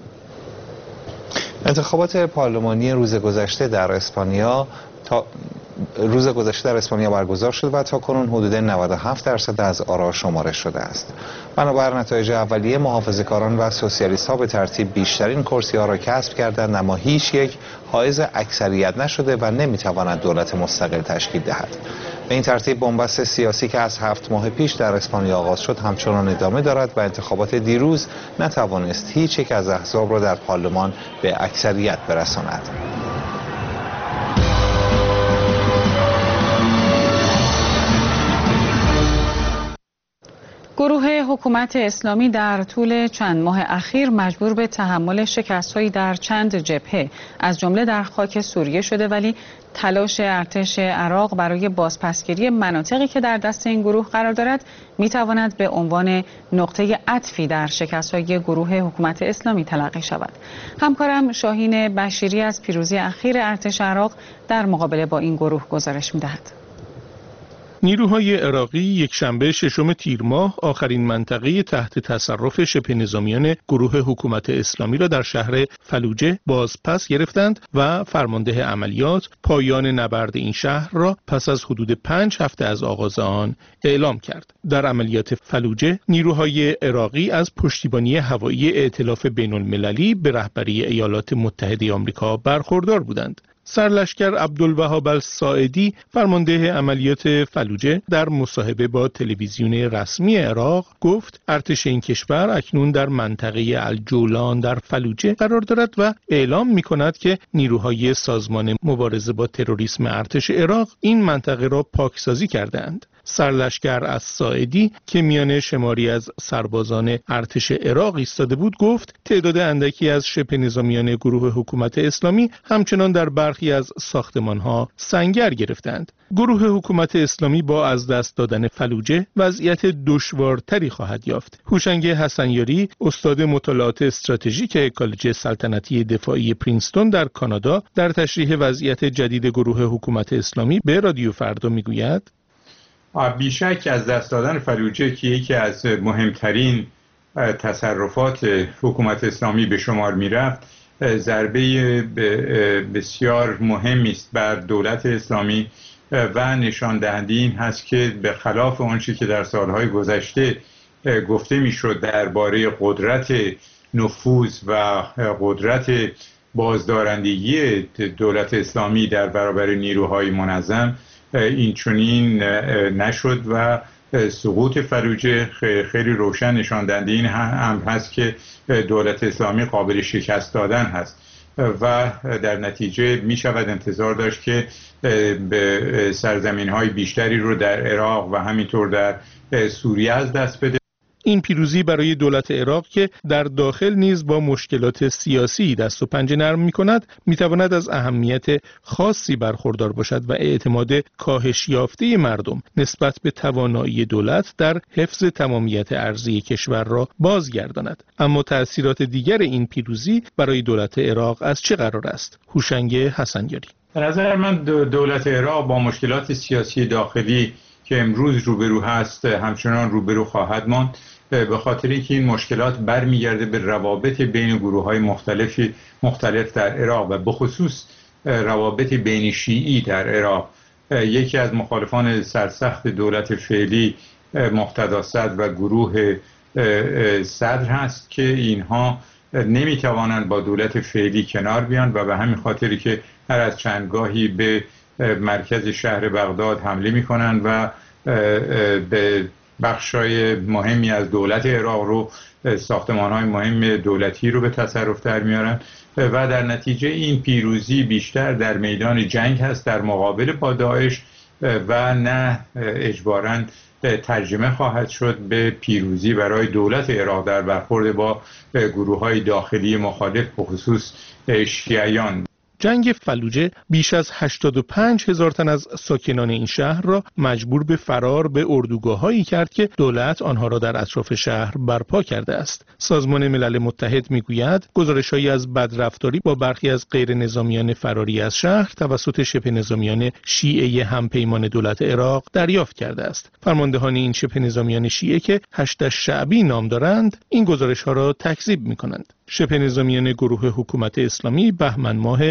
انتخابات پارلمانی روز گذشته در اسپانیا برگزار شد و تاکنون حدود 97% از آرا شمارش شده است. بنابر نتایج اولیه، محافظه‌کاران و سوسیالیست‌ها به ترتیب بیشترین کرسی‌ها را کسب کردند، اما هیچ یک حائز اکثریت نشده و نمی‌تواند دولت مستقل تشکیل دهد. به این ترتیب بنبست سیاسی که از 7 ماه پیش در اسپانیا آغاز شد همچنان ادامه دارد و انتخابات دیروز نتوانست هیچ یک از احزاب را در پارلمان به اکثریت برساند. گروه حکومت اسلامی در طول چند ماه اخیر مجبور به تحمل شکست‌هایی در چند جبهه از جمله در خاک سوریه شده، ولی تلاش ارتش عراق برای بازپسگیری مناطقی که در دست این گروه قرار دارد می‌تواند به عنوان نقطه عطفی در شکست‌های گروه حکومت اسلامی تلقی شود. همکارم شاهین بشیری از پیروزی اخیر ارتش عراق در مقابله با این گروه گزارش می‌دهد. نیروهای عراقی یکشنبه 6 تیر ماه آخرین منطقه تحت تصرف شبه نظامیان گروه حکومت اسلامی را در شهر فلوجه بازپس گرفتند و فرمانده عملیات پایان نبرد این شهر را پس از حدود 5 هفته از آغاز آن اعلام کرد. در عملیات فلوجه نیروهای عراقی از پشتیبانی هوایی ائتلاف بین المللی به رهبری ایالات متحده آمریکا برخوردار بودند. سرلشکر عبدالوهاب الساعدی فرمانده عملیات فلوجه در مصاحبه با تلویزیون رسمی عراق گفت ارتش این کشور اکنون در منطقه الجولان در فلوجه قرار دارد و اعلام می کند که نیروهای سازمان مبارزه با تروریسم ارتش عراق این منطقه را پاکسازی کردند. سرلشکر الساعدی که میان شماری از سربازان ارتش عراق ایستاده بود گفت تعداد اندکی از شبه نظامیان گروه حکومت اسلامی همچنان در برخی از ساختمانها سنگر گرفتند. گروه حکومت اسلامی با از دست دادن فلوجه وضعیت دشوارتری خواهد یافت. هوشنگ حسنیاری استاد مطالعات استراتژیک کالج سلطنتی دفاعی پرینستون در کانادا در تشریح وضعیت جدید گروه حکومت اسلامی به رادیو فردا میگوید بیشک از دست دادن فلوجه که یکی از مهمترین تصرفات حکومت اسلامی به شمار میرفت ضربه بسیار مهمی است بر دولت اسلامی و نشان دهنده این هست که به خلاف آنچه که در سالهای گذشته گفته میشد درباره قدرت نفوذ و قدرت بازدارندگی دولت اسلامی در برابر نیروهای منظم، این چنین نشد و سقوط فلوجه خیلی روشن نشان دهنده این امر هست که دولت اسلامی قابل شکست دادن هست و در نتیجه می شود انتظار داشت که به سرزمین های بیشتری رو در عراق و همینطور در سوریه از دست بده. این پیروزی برای دولت عراق که در داخل نیز با مشکلات سیاسی دست و پنجه نرم می‌کند می‌تواند از اهمیت خاصی برخوردار باشد و اعتماد کاهش یافته مردم نسبت به توانایی دولت در حفظ تمامیت ارضی کشور را بازگرداند. اما تأثیرات دیگر این پیروزی برای دولت عراق از چه قرار است؟ هوشنگ حسنیاری: به نظر من دولت عراق با مشکلات سیاسی داخلی که امروز روبرو هست همچنان روبرو خواهد ماند، به خاطر اینکه این مشکلات برمیگرده به روابط بین گروه‌های مختلف در عراق و به خصوص روابط بین شیعی در عراق. یکی از مخالفان سرسخت دولت فعلی مقتدا صدر و گروه صدر هست که اینها نمیتوانند با دولت فعلی کنار بیان و به همین خاطری که هر از چندگاهی به مرکز شهر بغداد حمله میکنند و به بخشای مهمی از دولت عراق رو، ساختمان‌های مهم دولتی رو به تصرف در میارن و در نتیجه این پیروزی بیشتر در میدان جنگ هست در مقابل با داعش و نه اجباراً ترجمه خواهد شد به پیروزی برای دولت عراق در برخورد با گروه‌های داخلی مخالف به خصوص شیعیان. جنگ فلوجه بیش از 85,000 تن از ساکنان این شهر را مجبور به فرار به اردوگاه‌هایی کرد که دولت آنها را در اطراف شهر برپا کرده است. سازمان ملل متحد می‌گوید گزارش‌هایی از بدرفتاری با برخی از غیر نظامیان فراری از شهر توسط شبه نظامیان شیعه همپیمان دولت عراق دریافت کرده است. فرماندهان این شبه نظامیان شیعه که هشت شعبی نام دارند، این گزارش‌ها را تکذیب می‌کنند. شبه نظامیان گروه حکومت اسلامی بهمن ماه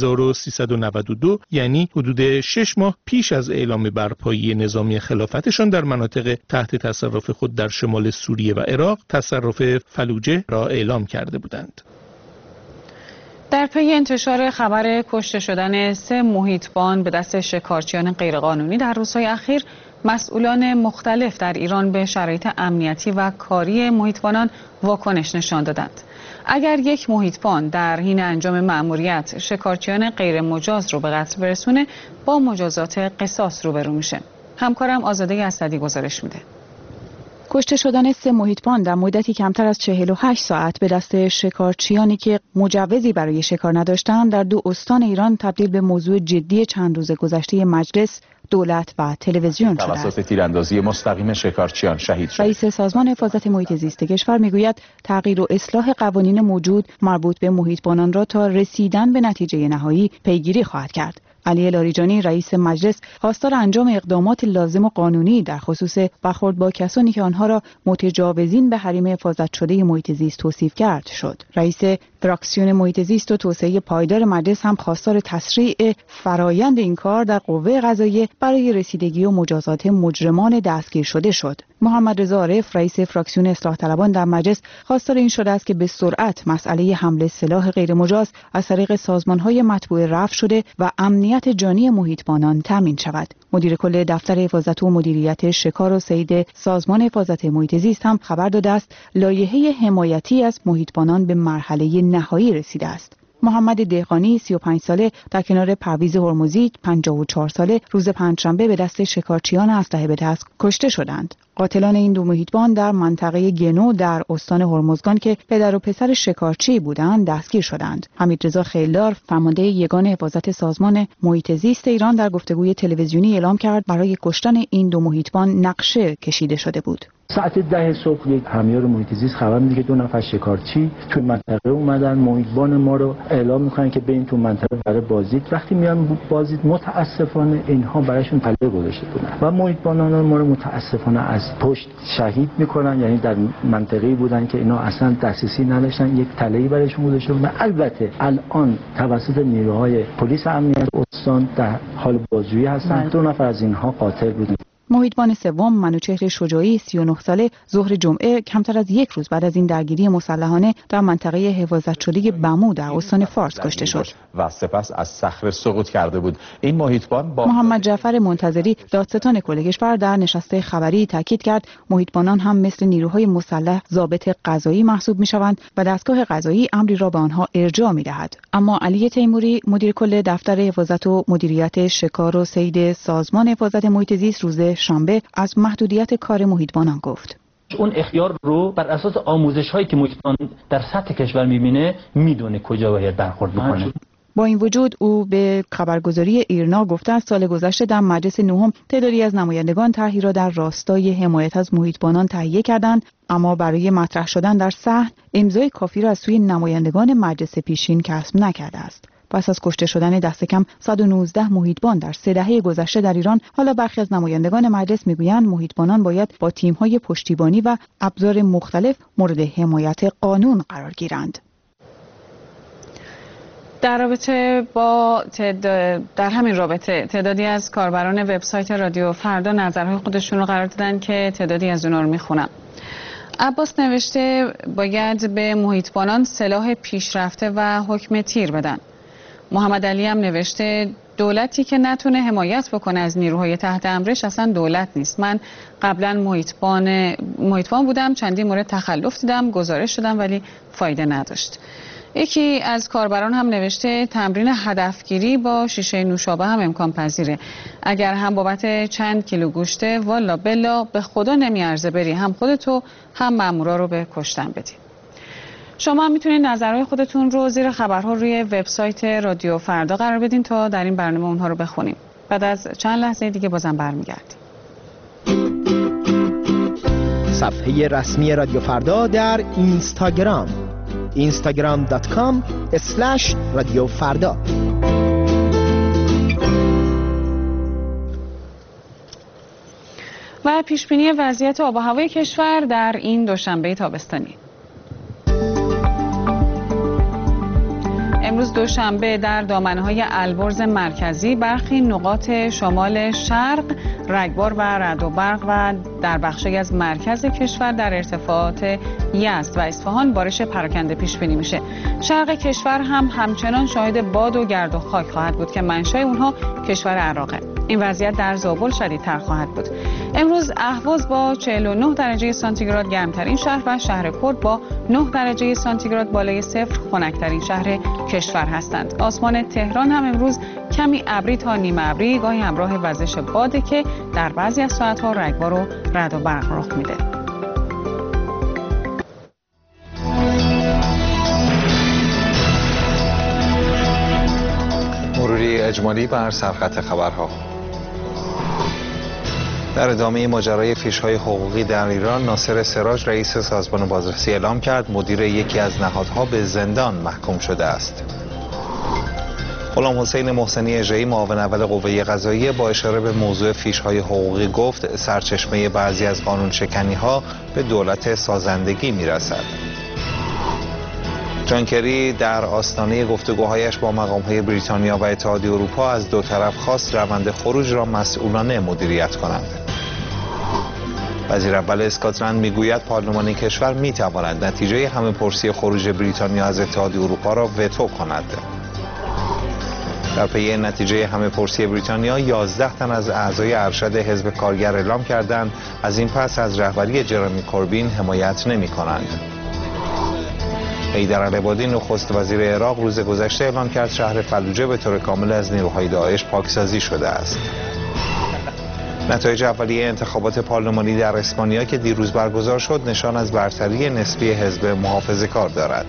1392 یعنی حدود 6 ماه پیش از اعلام برپایی نظامی خلافتشان در مناطق تحت تصرف خود در شمال سوریه و عراق تصرف فلوجه را اعلام کرده بودند. در پی انتشار خبر کشته شدن 3 محیطبان به دست شکارچیان غیرقانونی در روزهای اخیر، مسئولان مختلف در ایران به شرایط امنیتی و کاری محیطبانان واکنش نشان دادند. اگر یک محیطبان در حین انجام مأموریت شکارچیان غیر مجاز رو به قتل برسونه، با مجازات قصاص روبرو میشه. همکارم آزاده اسدی گزارش میده. کشته شدن 3 محیطبان در مدتی کمتر از 48 ساعت به دست شکارچیانی که مجوزی برای شکار نداشتند در 2 استان ایران تبدیل به موضوع جدی چند روز گذشته مجلس، دولت و تلویزیون شده است. توسط تیراندازی مستقیم شکارچیان شهید شد. رئیس سازمان حفاظت محیط زیست کشور میگوید تغییر و اصلاح قوانین موجود مربوط به محیطبانان را تا رسیدن به نتیجه نهایی پیگیری خواهد کرد. علی لاریجانی رئیس مجلس خواستار انجام اقدامات لازم و قانونی در خصوص برخورد با کسانی که آنها را متجاوزین به حریم حفاظت شده محیط زیست توصیف کرد شد. رئیس فراکسیون محیط زیست و توسعه پایدار مجلس هم خواستار تسریع فرایند این کار در قوه قضاییه برای رسیدگی و مجازات مجرمان دستگیر شده شد. محمد رضا عارف رئیس فراکسیون اصلاح طلبان در مجلس خواستار این شده است که به سرعت مسئله حمل سلاح غیر مجاز از طریق سازمان‌های مطبوع رفع شده و امنیت جانی محیطبانان تامین شود. مدیر کل دفتر حفاظت و مدیریت شکار و صید سازمان حفاظت محیط زیست هم خبر داده است لایحه حمایتی از محیطبانان به مرحله نهایی رسیده است. محمد دهقانی 35 ساله در کنار پرویز هرمزی 54 ساله روز پنجشنبه به دست شکارچیان اسلحه به دست کشته شدند. قاتلان این 2 محیطبان در منطقه گنو در استان هرمزگان که پدر و پسر شکارچی بودند دستگیر شدند. حمیدرضا خیلدار فرمانده یگان حفاظت سازمان محیط زیست ایران در گفتگوی تلویزیونی اعلام کرد برای کشتن این 2 محیطبان نقشه کشیده شده بود. ساعت 10 صبح یک همیار محیط زیست خبر میده که 2 نفر شکارچی تو منطقه اومدن، محیطبان ما رو اعلام میکنن که بریم تو منطقه برای بازدید. وقتی میان بازدید متاسفانه اینها براشون پله گذاشته بودن و محیطبانان ما رو متاسفانه از پشت شهید میکنن. یعنی در منطقه‌ای بودن که اینا اصلا دسترسی نداشتن، یک تله‌ای براشون گذاشته بودن. البته الان توسط نیروهای پلیس امنیت استان در حال بازجویی هستند. 2 نفر از اینها قاتل بودند. محیطبان سوم منوچهر شجاعی 39 ساله ظهر جمعه کمتر از 1 روز بعد از این درگیری مسلحانه در منطقه حفاظت شده بمو در استان فارس کشته شد و سپس از صخره سقوط کرده بود. این محیطبان با محمد جعفر منتظری دادستان کل کشور در نشست خبری تاکید کرد محیطبانان هم مثل نیروهای مسلح ضابط قضایی محسوب می‌شوند و دستگاه قضایی امری را به آنها ارجاع می‌دهد. اما علی تیموری مدیر کل دفتر حفاظت و مدیریت شکار و صید سازمان حفاظت محیط زیست روز شنبه از محدودیت کار محیطبانان گفت. اون اختیار رو بر اساس آموزش هایی که محیطبان در سطح کشور میبینه میدونه کجا باید برخورد بکنه. با این وجود او به خبرگزاری ایرنا گفته است سال گذشته در مجلس نهم تعدادی از نمایندگان طرحی را در راستای حمایت از محیطبانان تهیه کردند، اما برای مطرح شدن در صحن امضای کافی را از سوی نمایندگان مجلس پیشین کسب نکرده است. پس از کشته شدن دست کم 119 محیطبان در 3 دهه گذشته در ایران، حالا برخی از نمایندگان مجلس میگویند محیطبانان باید با تیم‌های پشتیبانی و ابزار مختلف مورد حمایت قانون قرار گیرند. در همین رابطه تعدادی از کاربران وبسایت رادیو فردا نظرهای خودشون رو قرار دادن که تعدادی از اونها رو میخونم. عباس نوشته باید به محیطبانان سلاح پیشرفته و حکم تیر بدن. محمد علی هم نوشته دولتی که نتونه حمایت بکنه از نیروهای تحت امرش اصلا دولت نیست. من قبلا محیطبان بودم، چندین مورد تخلف دیدم، گزارش شدم ولی فایده نداشت. یکی از کاربران هم نوشته تمرین هدفگیری با شیشه نوشابه هم امکان پذیره. اگر هم بابت چند کیلو گوشته والا بلا به خدا نمیارزه بری هم خودتو هم مامورا رو به کشتن بدی. شما هم میتونید نظرهای خودتون رو زیر خبرها روی وبسایت رادیو فردا قرار بدین تا در این برنامه اونها رو بخونیم. بعد از چند لحظه دیگه بازم برمیگردیم. صفحه رسمی رادیو فردا در اینستاگرام instagram.com/رادیو فردا. و پیشبینی وضعیت آب و هوای کشور در این دوشنبه تابستانی. امروز دوشنبه در دامنه‌های البرز مرکزی، برخی نقاط شمال شرق رگبار و رعد و برق و در بخشی از مرکز کشور در ارتفاعات یزد و اصفهان بارش پراکنده پیش بینی میشه. شرق کشور هم همچنان شاهد باد و گرد و خاک خواهد بود که منشأ اونها کشور عراقه. این وضعیت در زابل شدیدتر خواهد بود. امروز اهواز با 49 درجه سانتیگراد گرمترین شهر و شهر کرد با 9 درجه سانتیگراد بالای صفر خنکترین شهر کشور هستند. آسمان تهران هم امروز کمی ابری تا نیمه ابری گاهی همراه وزش باده که در بعضی از ساعت‌ها رگبار و رعد و برق رخ میده. مروری اجمالی بر سرخط خبرها. در ادامه ماجرای فیش‌های حقوقی در ایران، ناصر سراج رئیس سازمان بازرسی اعلام کرد مدیر یکی از نهادها به زندان محکوم شده است. غلام حسین محسنی اژه‌ای معاون اول قوه قضاییه با اشاره به موضوع فیش‌های حقوقی گفت سرچشمه بعضی از قانون شکنی‌ها به دولت سازندگی می‌رسد. جان کری در آستانه گفتگوهایش با مقام‌های بریتانیا و اتحادیه اروپا از دو طرف خواست روند خروج را مسئولانه مدیریت کنند. وزیر اول اسکاتلند میگوید پارلمان کشور میتواند نتیجه همه‌پرسی خروج بریتانیا از اتحادیه اروپا را وتو کند. در پی نتیجه همه‌پرسی بریتانیا 11 تن از اعضای ارشد حزب کارگر اعلام کردند از این پس از رهبری جرمی کوربین حمایت نمی‌کنند. حیدر العبادی نخست وزیر عراق روز گذشته اعلام کرد شهر فلوجه به طور کامل از نیروهای داعش پاکسازی شده است. نتایج اولیه انتخابات پارلمانی در اسپانیا که دیروز برگزار شد نشان از برتری نسبی حزب محافظه‌کار دارد.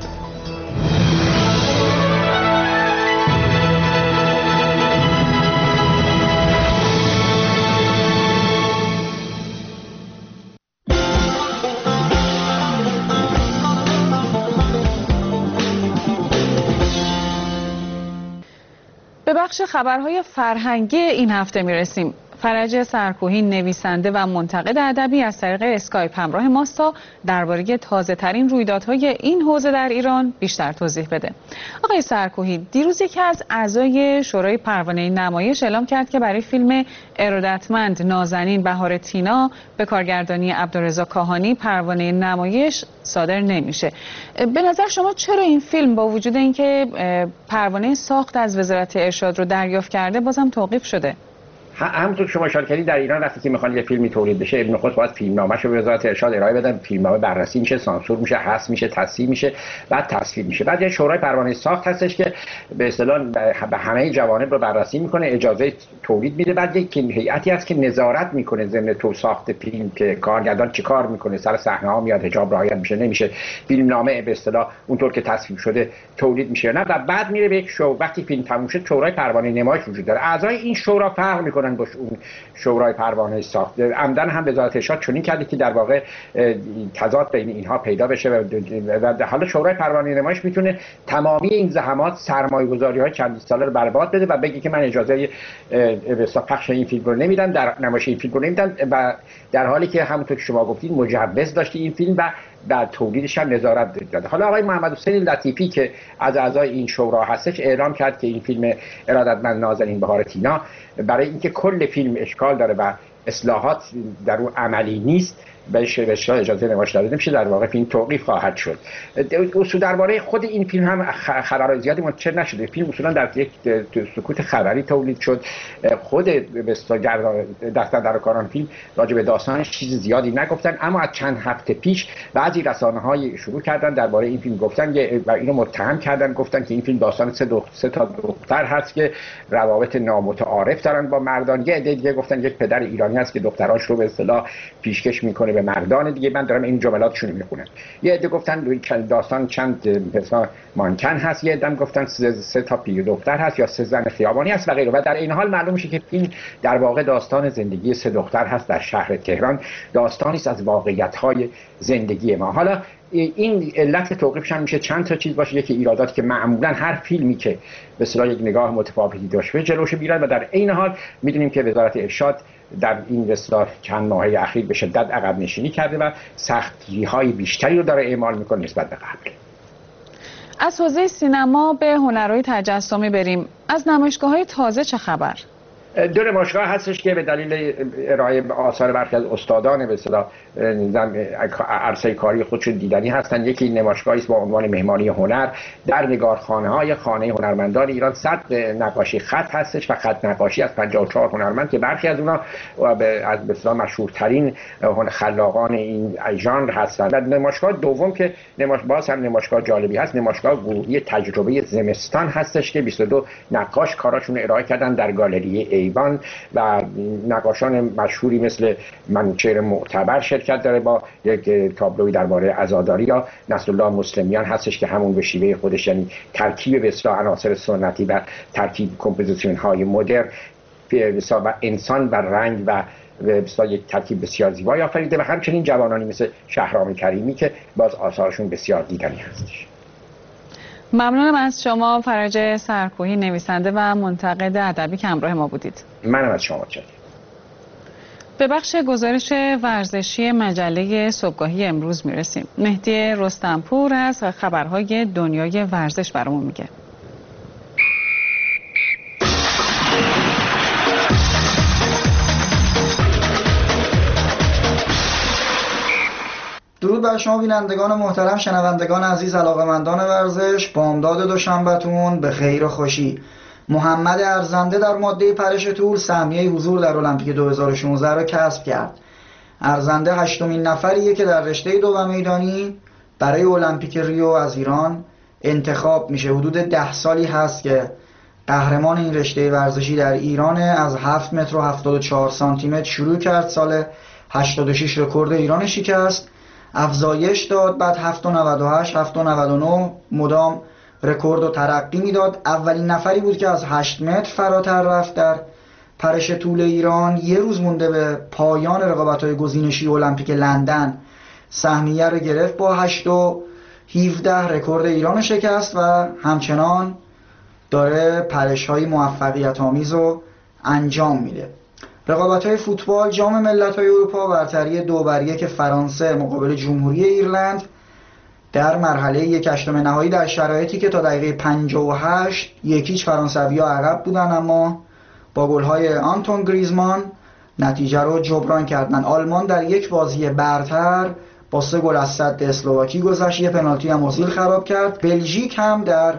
به بخش خبرهای فرهنگی این هفته میرسیم. فرج سرکوهی نویسنده و منتقد ادبی از طریق اسکایپ همراه ماست تا درباره تازه ترین رویدادهای این حوزه در ایران بیشتر توضیح بده. آقای سرکوهی، دیروز یکی از اعضای شورای پروانه نمایش اعلام کرد که برای فیلم ارادتمند نازنین بهار تینا به کارگردانی عبدالرضا کاهانی پروانه نمایش صادر نمیشه. به نظر شما چرا این فیلم با وجود اینکه پروانه ساخت از وزارت ارشاد رو دریافت کرده بازم توقیف شده؟ همونطور که شما اشاره کردید در ایران وقتی که میخوان یه فیلمی تولید بشه نخست باید فیلمنامه‌شو به وزارت ارشاد ارائه بدن، فیلمنامه بررسی میشه، سانسور میشه، حذف میشه، تصحیح میشه، بعد تصویب میشه. بعد یه شورای پروانه ساخت هستش که به اصطلاح به همه جوانب رو بررسی میکنه، اجازه تولید میده. بعد یک هیئتی هست که نظارت میکنه ضمن تو ساخت فیلم که کارگردان چیکار میکنه، سر صحنه ها میاد، حجاب رعایت میشه نمیشه، فیلمنامه به اصطلاح اونطور که تصویب شده تولید میشه نه. و بعد میره به یک وقتی فیلم تموم شد شورای پروانه نمایش وجود داره. اعضای این شورا فرق میکنن با اون شورای پروانه ساخت. عمدن هم وزارت ارشاد چنین کرده که در واقع تضاد بین اینها پیدا بشه و حالا شورای پروانه نمایش میتونه تمامی این زحمات سرمایه‌گذاری‌های چند ساله رو برباد بده و بگه که من اجازه پخش این فیلم رو نمیدم، در نمایش این فیلم رو نمیدم، و در حالی که همونطور که شما گفتید مجوز داشته این فیلم و در تولیدش هم نظارت داده. حالا آقای محمد حسین لطیفی که از اعضای این شورا هستش اعلام کرد که این فیلم ارادتمند نازنین بهار تینا برای اینکه کل فیلم اشکال داره و اصلاحات در اون عملی نیست بهش اجازه نمایش داده نمیشه، در واقع فیلم توقیف خواهد شد. اصول درباره خود این فیلم هم خبرهای زیادی منتشر نشده. فیلم اصولا در یک سکوت خبری تولید شد. خود دستاندرکاران فیلم راجع به داستانش چیز زیادی نگفتن، اما از چند هفته پیش بعضی رسانه‌های شروع کردن درباره این فیلم گفتن و اینو متهم کردن، گفتن که این فیلم داستان سه تا دختر هست که روابط نامتعارف دارن با مردان. یه عده دیگه گفتن یک پدر ایرانی هست که دختراش رو به اصطلاح پیشکش میکنه به مردان دیگه. من دارم این جملاتشون رو میخونم. یه عده گفتن داستان چند مثلا مانکن هست، یه عده گفتن سه تا پیر دختر هست یا سه زن خیابانی هست و غیره. و در این حال معلوم میشه که فیلم در واقع داستان زندگی سه دختر هست در شهر تهران، داستانی است از واقعیت‌های زندگی ما. حالا این علت توقیفش هم میشه چند تا چیز باشه. یکی ایرادات که معمولا هر فیلمی که به اصطلاح یک نگاه متفاوتی داشته جلوش میگیرن و در این حال میدونیم که وزارت ارشاد در این رساله چند ماهه اخیر به شدت عقب نشینی کرده و سختی‌های بیشتری رو داره اعمال میکنه نسبت به قبل. از حوزه سینما به هنرهای تجسمی بریم. از نمایشگاه‌های تازه چه خبر؟ دو نمایشگاه هستش که به دلیل ارائه آثار برخی از استادان به اصطلاح عرصه کاری خودشون دیدنی هستن. یکی نمایشگاهی است با عنوان مهمانی هنر در نگارخانه‌های خانه هنرمندان ایران. 100 نقاشی خط هستش و خط نقاشی از 54 هنرمند که برخی از اونها از به اصطلاح مشهورترین خلاقان این ژانر هستند. و نمایشگاه دوم که باز هم نمایشگاه جالبی هست، نمایشگاه گروهی تجربه زمستان هستش که 22 نقاش کاراشون ارائه کردن در گالری ایوان و نقاشان مشهوری مثل منوچهر معتبر شرکت داره با یک تابلوی درباره عزاداری، یا نصرالله مسلمیان هستش که همون به شیوه خودش یعنی ترکیب به اصطلاح عناصر سنتی و ترکیب کمپوزیسیون های مدرن و انسان و رنگ و بسیار یک ترکیب بسیار زیبایی آفریده و همچنین جوانانی مثل شهرام کریمی که باز آثارشون بسیار دیدنی هستش. ممنونم از شما فرج سرکوهی، نویسنده و منتقد ادبی که همراه ما بودید. منم از شما متشکرم. به بخش گزارش ورزشی مجله صبحگاهی امروز میرسیم. مهدی رستمپور از خبرهای دنیای ورزش برامون میگه. درود بر شما بینندگان محترم، شنوندگان عزیز، علاقه‌مندان ورزش. بامداد دوشنبه‌تون به خیر و خوشی. محمد ارزنده در ماده پرش طول سهمیه حضور در المپیک 2016 را کسب کرد. ارزنده هشتمین نفریه که در رشته دو میدانی برای المپیک ریو از ایران انتخاب میشه. حدود 10 سالی هست که قهرمان این رشته ورزشی در ایران. از 7 متر و 74 سانتی متر شروع کرد، سال 86 رکورد ایران شکست، افزایش داد، بعد 7.98 7.99 مدام رکورد و ترقی میداد. اولین نفری بود که از 8 متر فراتر رفت در پرش طول ایران. یه روز مونده به پایان رقابت‌های گزینشی المپیک لندن سهمیه رو گرفت با 8.17 رکورد ایران شکست و همچنان داره پرش‌های موفقیت‌آمیز رو انجام میده. رقابت‌های فوتبال جام ملت‌های اروپا برتری 2-1 فرانسه مقابل جمهوری ایرلند در مرحله 1/8 نهایی در شرایطی که تا دقیقه 58 1-0 فرانسوی‌ها عقب بودن، اما با گل‌های آنتون گریزمان نتیجه رو جبران کردن. آلمان در یک بازی برتر با 3 گل از سد اسلواکی گذشت، یه پنالتی هم اوزیل خراب کرد. بلژیک هم در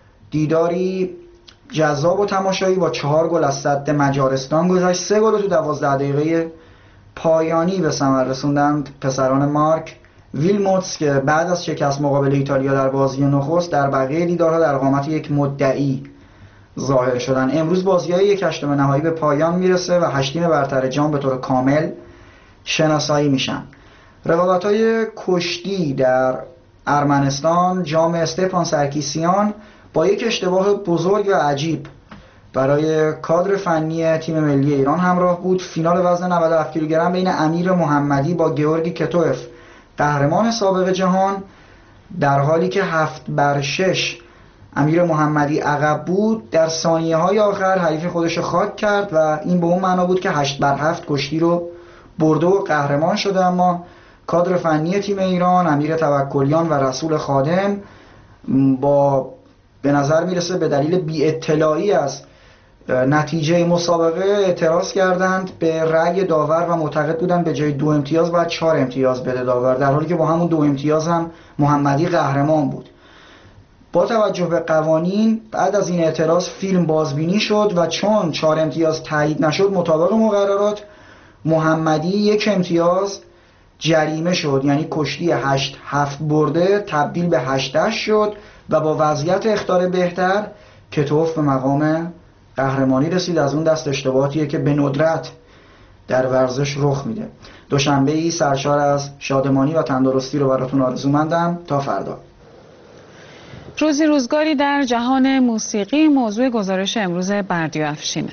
دیداری جذاب و تماشایی با 4 گل از سد مجارستان گذشت. 3 گل تو 12 دقیقه پایانی به ثمر رسوندند پسران مارک ویلموتس که بعد از شکست مقابل ایتالیا در بازی نخست در بقیه دیدارها در قامت یک مدعی ظاهر شدن. امروز بازی‌های 1/8 نهایی به پایان میرسه و 8 تیم برتر جام به طور کامل شناسایی میشن. رقابت‌های کشتی در ارمنستان جام استپان سرکیسیان با یک اشتباه بزرگ و عجیب برای کادر فنی تیم ملی ایران همراه بود. فینال وزن 97 کیلوگرم بین امیر محمدی با گیورگی کتوف قهرمان سابق جهان، در حالی که 7-6 امیر محمدی عقب بود، در ثانیه‌های آخر حریف خودش رو خاک کرد و این به اون معنا بود که 8-7 کشتی رو برده و قهرمان شده. اما کادر فنی تیم ایران امیر توکلیان و رسول خادم با به نظر میرسه به دلیل بی اطلاعی از نتیجه مسابقه اعتراض کردند به رأی داور و معتقد بودند به جای 2 امتیاز باید 4 امتیاز بده داور، در حالی که با همون 2 امتیاز هم محمدی قهرمان بود. با توجه به قوانین بعد از این اعتراض فیلم بازبینی شد و چون 4 امتیاز تایید نشد مطابق مقررات محمدی 1 امتیاز جریمه شد، یعنی کشتی 8-7 برده تبدیل به 8-8 شد و با وضعیت اخطار بهتر کتوف به مقام قهرمانی رسید. از اون دست اشتباهاتیه که به ندرت در ورزش رخ میده. دوشنبه‌ای سرشار از شادمانی و تندرستی رو براتون آرزومندم. تا فردا. روزی روزگاری در جهان موسیقی موضوع گزارش امروز بردیا افشینه.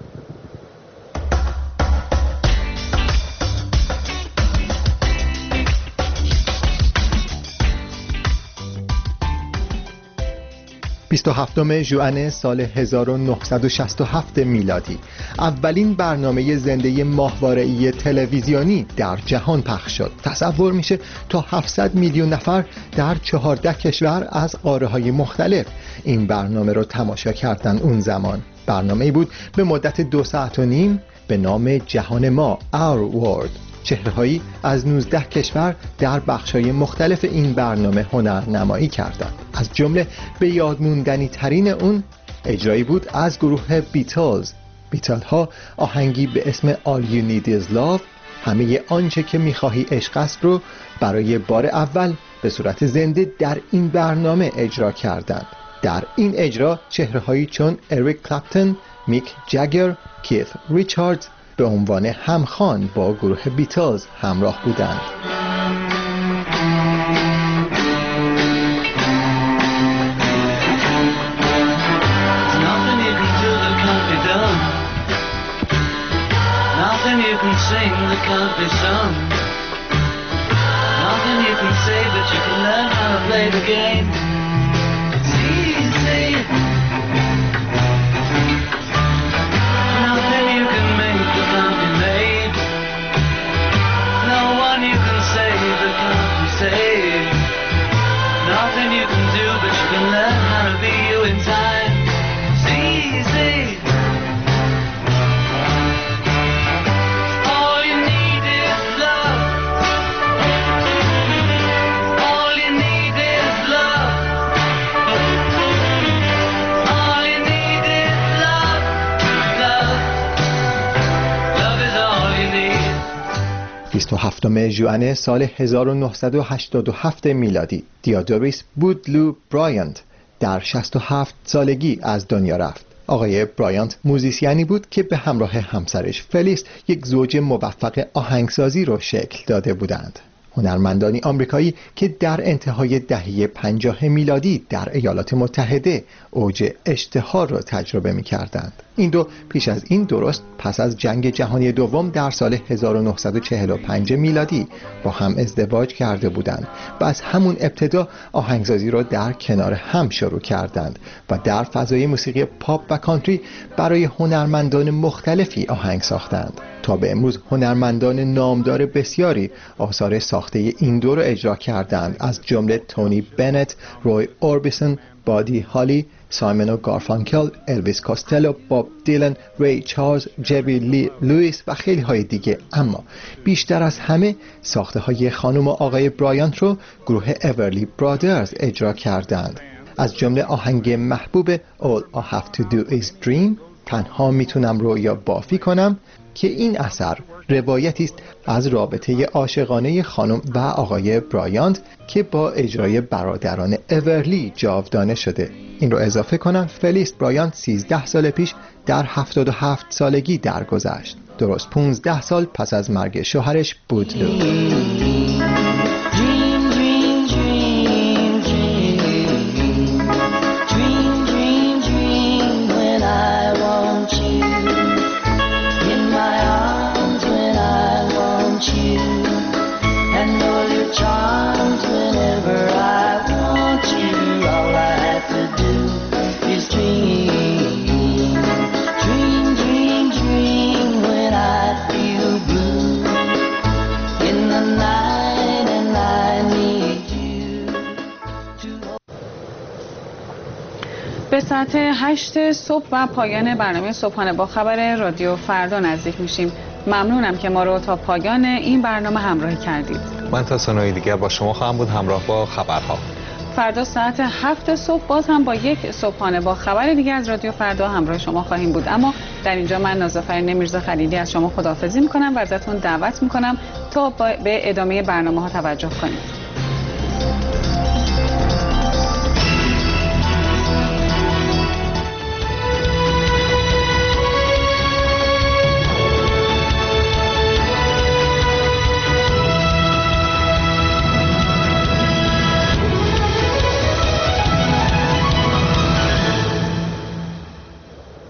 هفتم ژوئن سال 1967 میلادی اولین برنامه زنده ماهواره‌ای تلویزیونی در جهان پخش شد. تصور میشه تا 700 میلیون نفر در 14 کشور از قاره‌های مختلف این برنامه رو تماشا کردن. اون زمان برنامه‌ای بود به مدت 2 ساعت و نیم به نام جهان ما Our World. چهره‌هایی از 19 کشور در بخش‌های مختلف این برنامه هنرنمایی کردند. از جمله به یاد موندنی ترین اون اجرایی بود از گروه بیتلز. بیتل‌ها آهنگی به اسم All You Need Is Love، همه آنچه که می‌خواهی عشق است، رو برای بار اول به صورت زنده در این برنامه اجرا کردند. در این اجرا چهره‌هایی چون اریک کلپتون، میک جگر، کیت ریچاردز به عنوان همخوان با گروه بیتلز همراه بودند. هفتم ژوئن سال 1987 میلادی دیودوریس بودلو برایانت در 67 سالگی از دنیا رفت. آقای برایانت موزیسیانی بود که به همراه همسرش فلیس یک زوج موفق آهنگسازی را شکل داده بودند. هنرمندانی آمریکایی که در انتهای دهه 50 میلادی در ایالات متحده اوج اشتهار را تجربه می کردند. این دو پیش از این، درست پس از جنگ جهانی دوم در سال 1945 میلادی با هم ازدواج کرده بودند و از همون ابتدا آهنگسازی را در کنار هم شروع کردند و در فضای موسیقی پاپ و کانتری برای هنرمندان مختلفی آهنگ ساختند. تا به امروز هنرمندان نامدار بسیاری آثار ساخته این دو را اجرا کردند، از جمله تونی بنت، روی اوربیسون، بادی هالی، سایمون و گارفانکل، الویس کاستلو، باب دیلن، ری چارلز، جری لی لوئیس و خیلی های دیگه. اما بیشتر از همه ساخته های خانم و آقای برایانت رو گروه اورلی برادرز اجرا کردند، از جمله آهنگ محبوب All I Have To Do Is Dream، تنها میتونم رویا بافی کنم، که این اثر روایتی است از رابطه عاشقانه خانم و آقای برایانت که با اجرای برادران اورلی جاودانه شده. این رو اضافه کنم فلیس برایانت 13 سال پیش در 77 سالگی درگذشت، درست 15 سال پس از مرگ شوهرش بودلو. Night به ساعت 8 صبح و پایان برنامه صبحانه با خبر رادیو فردا نزدیک میشیم. ممنونم که ما رو تا پایان این برنامه همراهی کردید. من تا ثانیه‌ای دیگر با شما خواهم بود همراه با خبرها. فردا ساعت 7 صبح باز هم با یک صبحانه با خبر دیگر از رادیو فردا همراه شما خواهیم بود. اما در اینجا من نازافرین میرزا خلیلی از شما خداحافظی میکنم و ازتون دعوت میکنم تا به ادامه برنامه ها توجه کنید.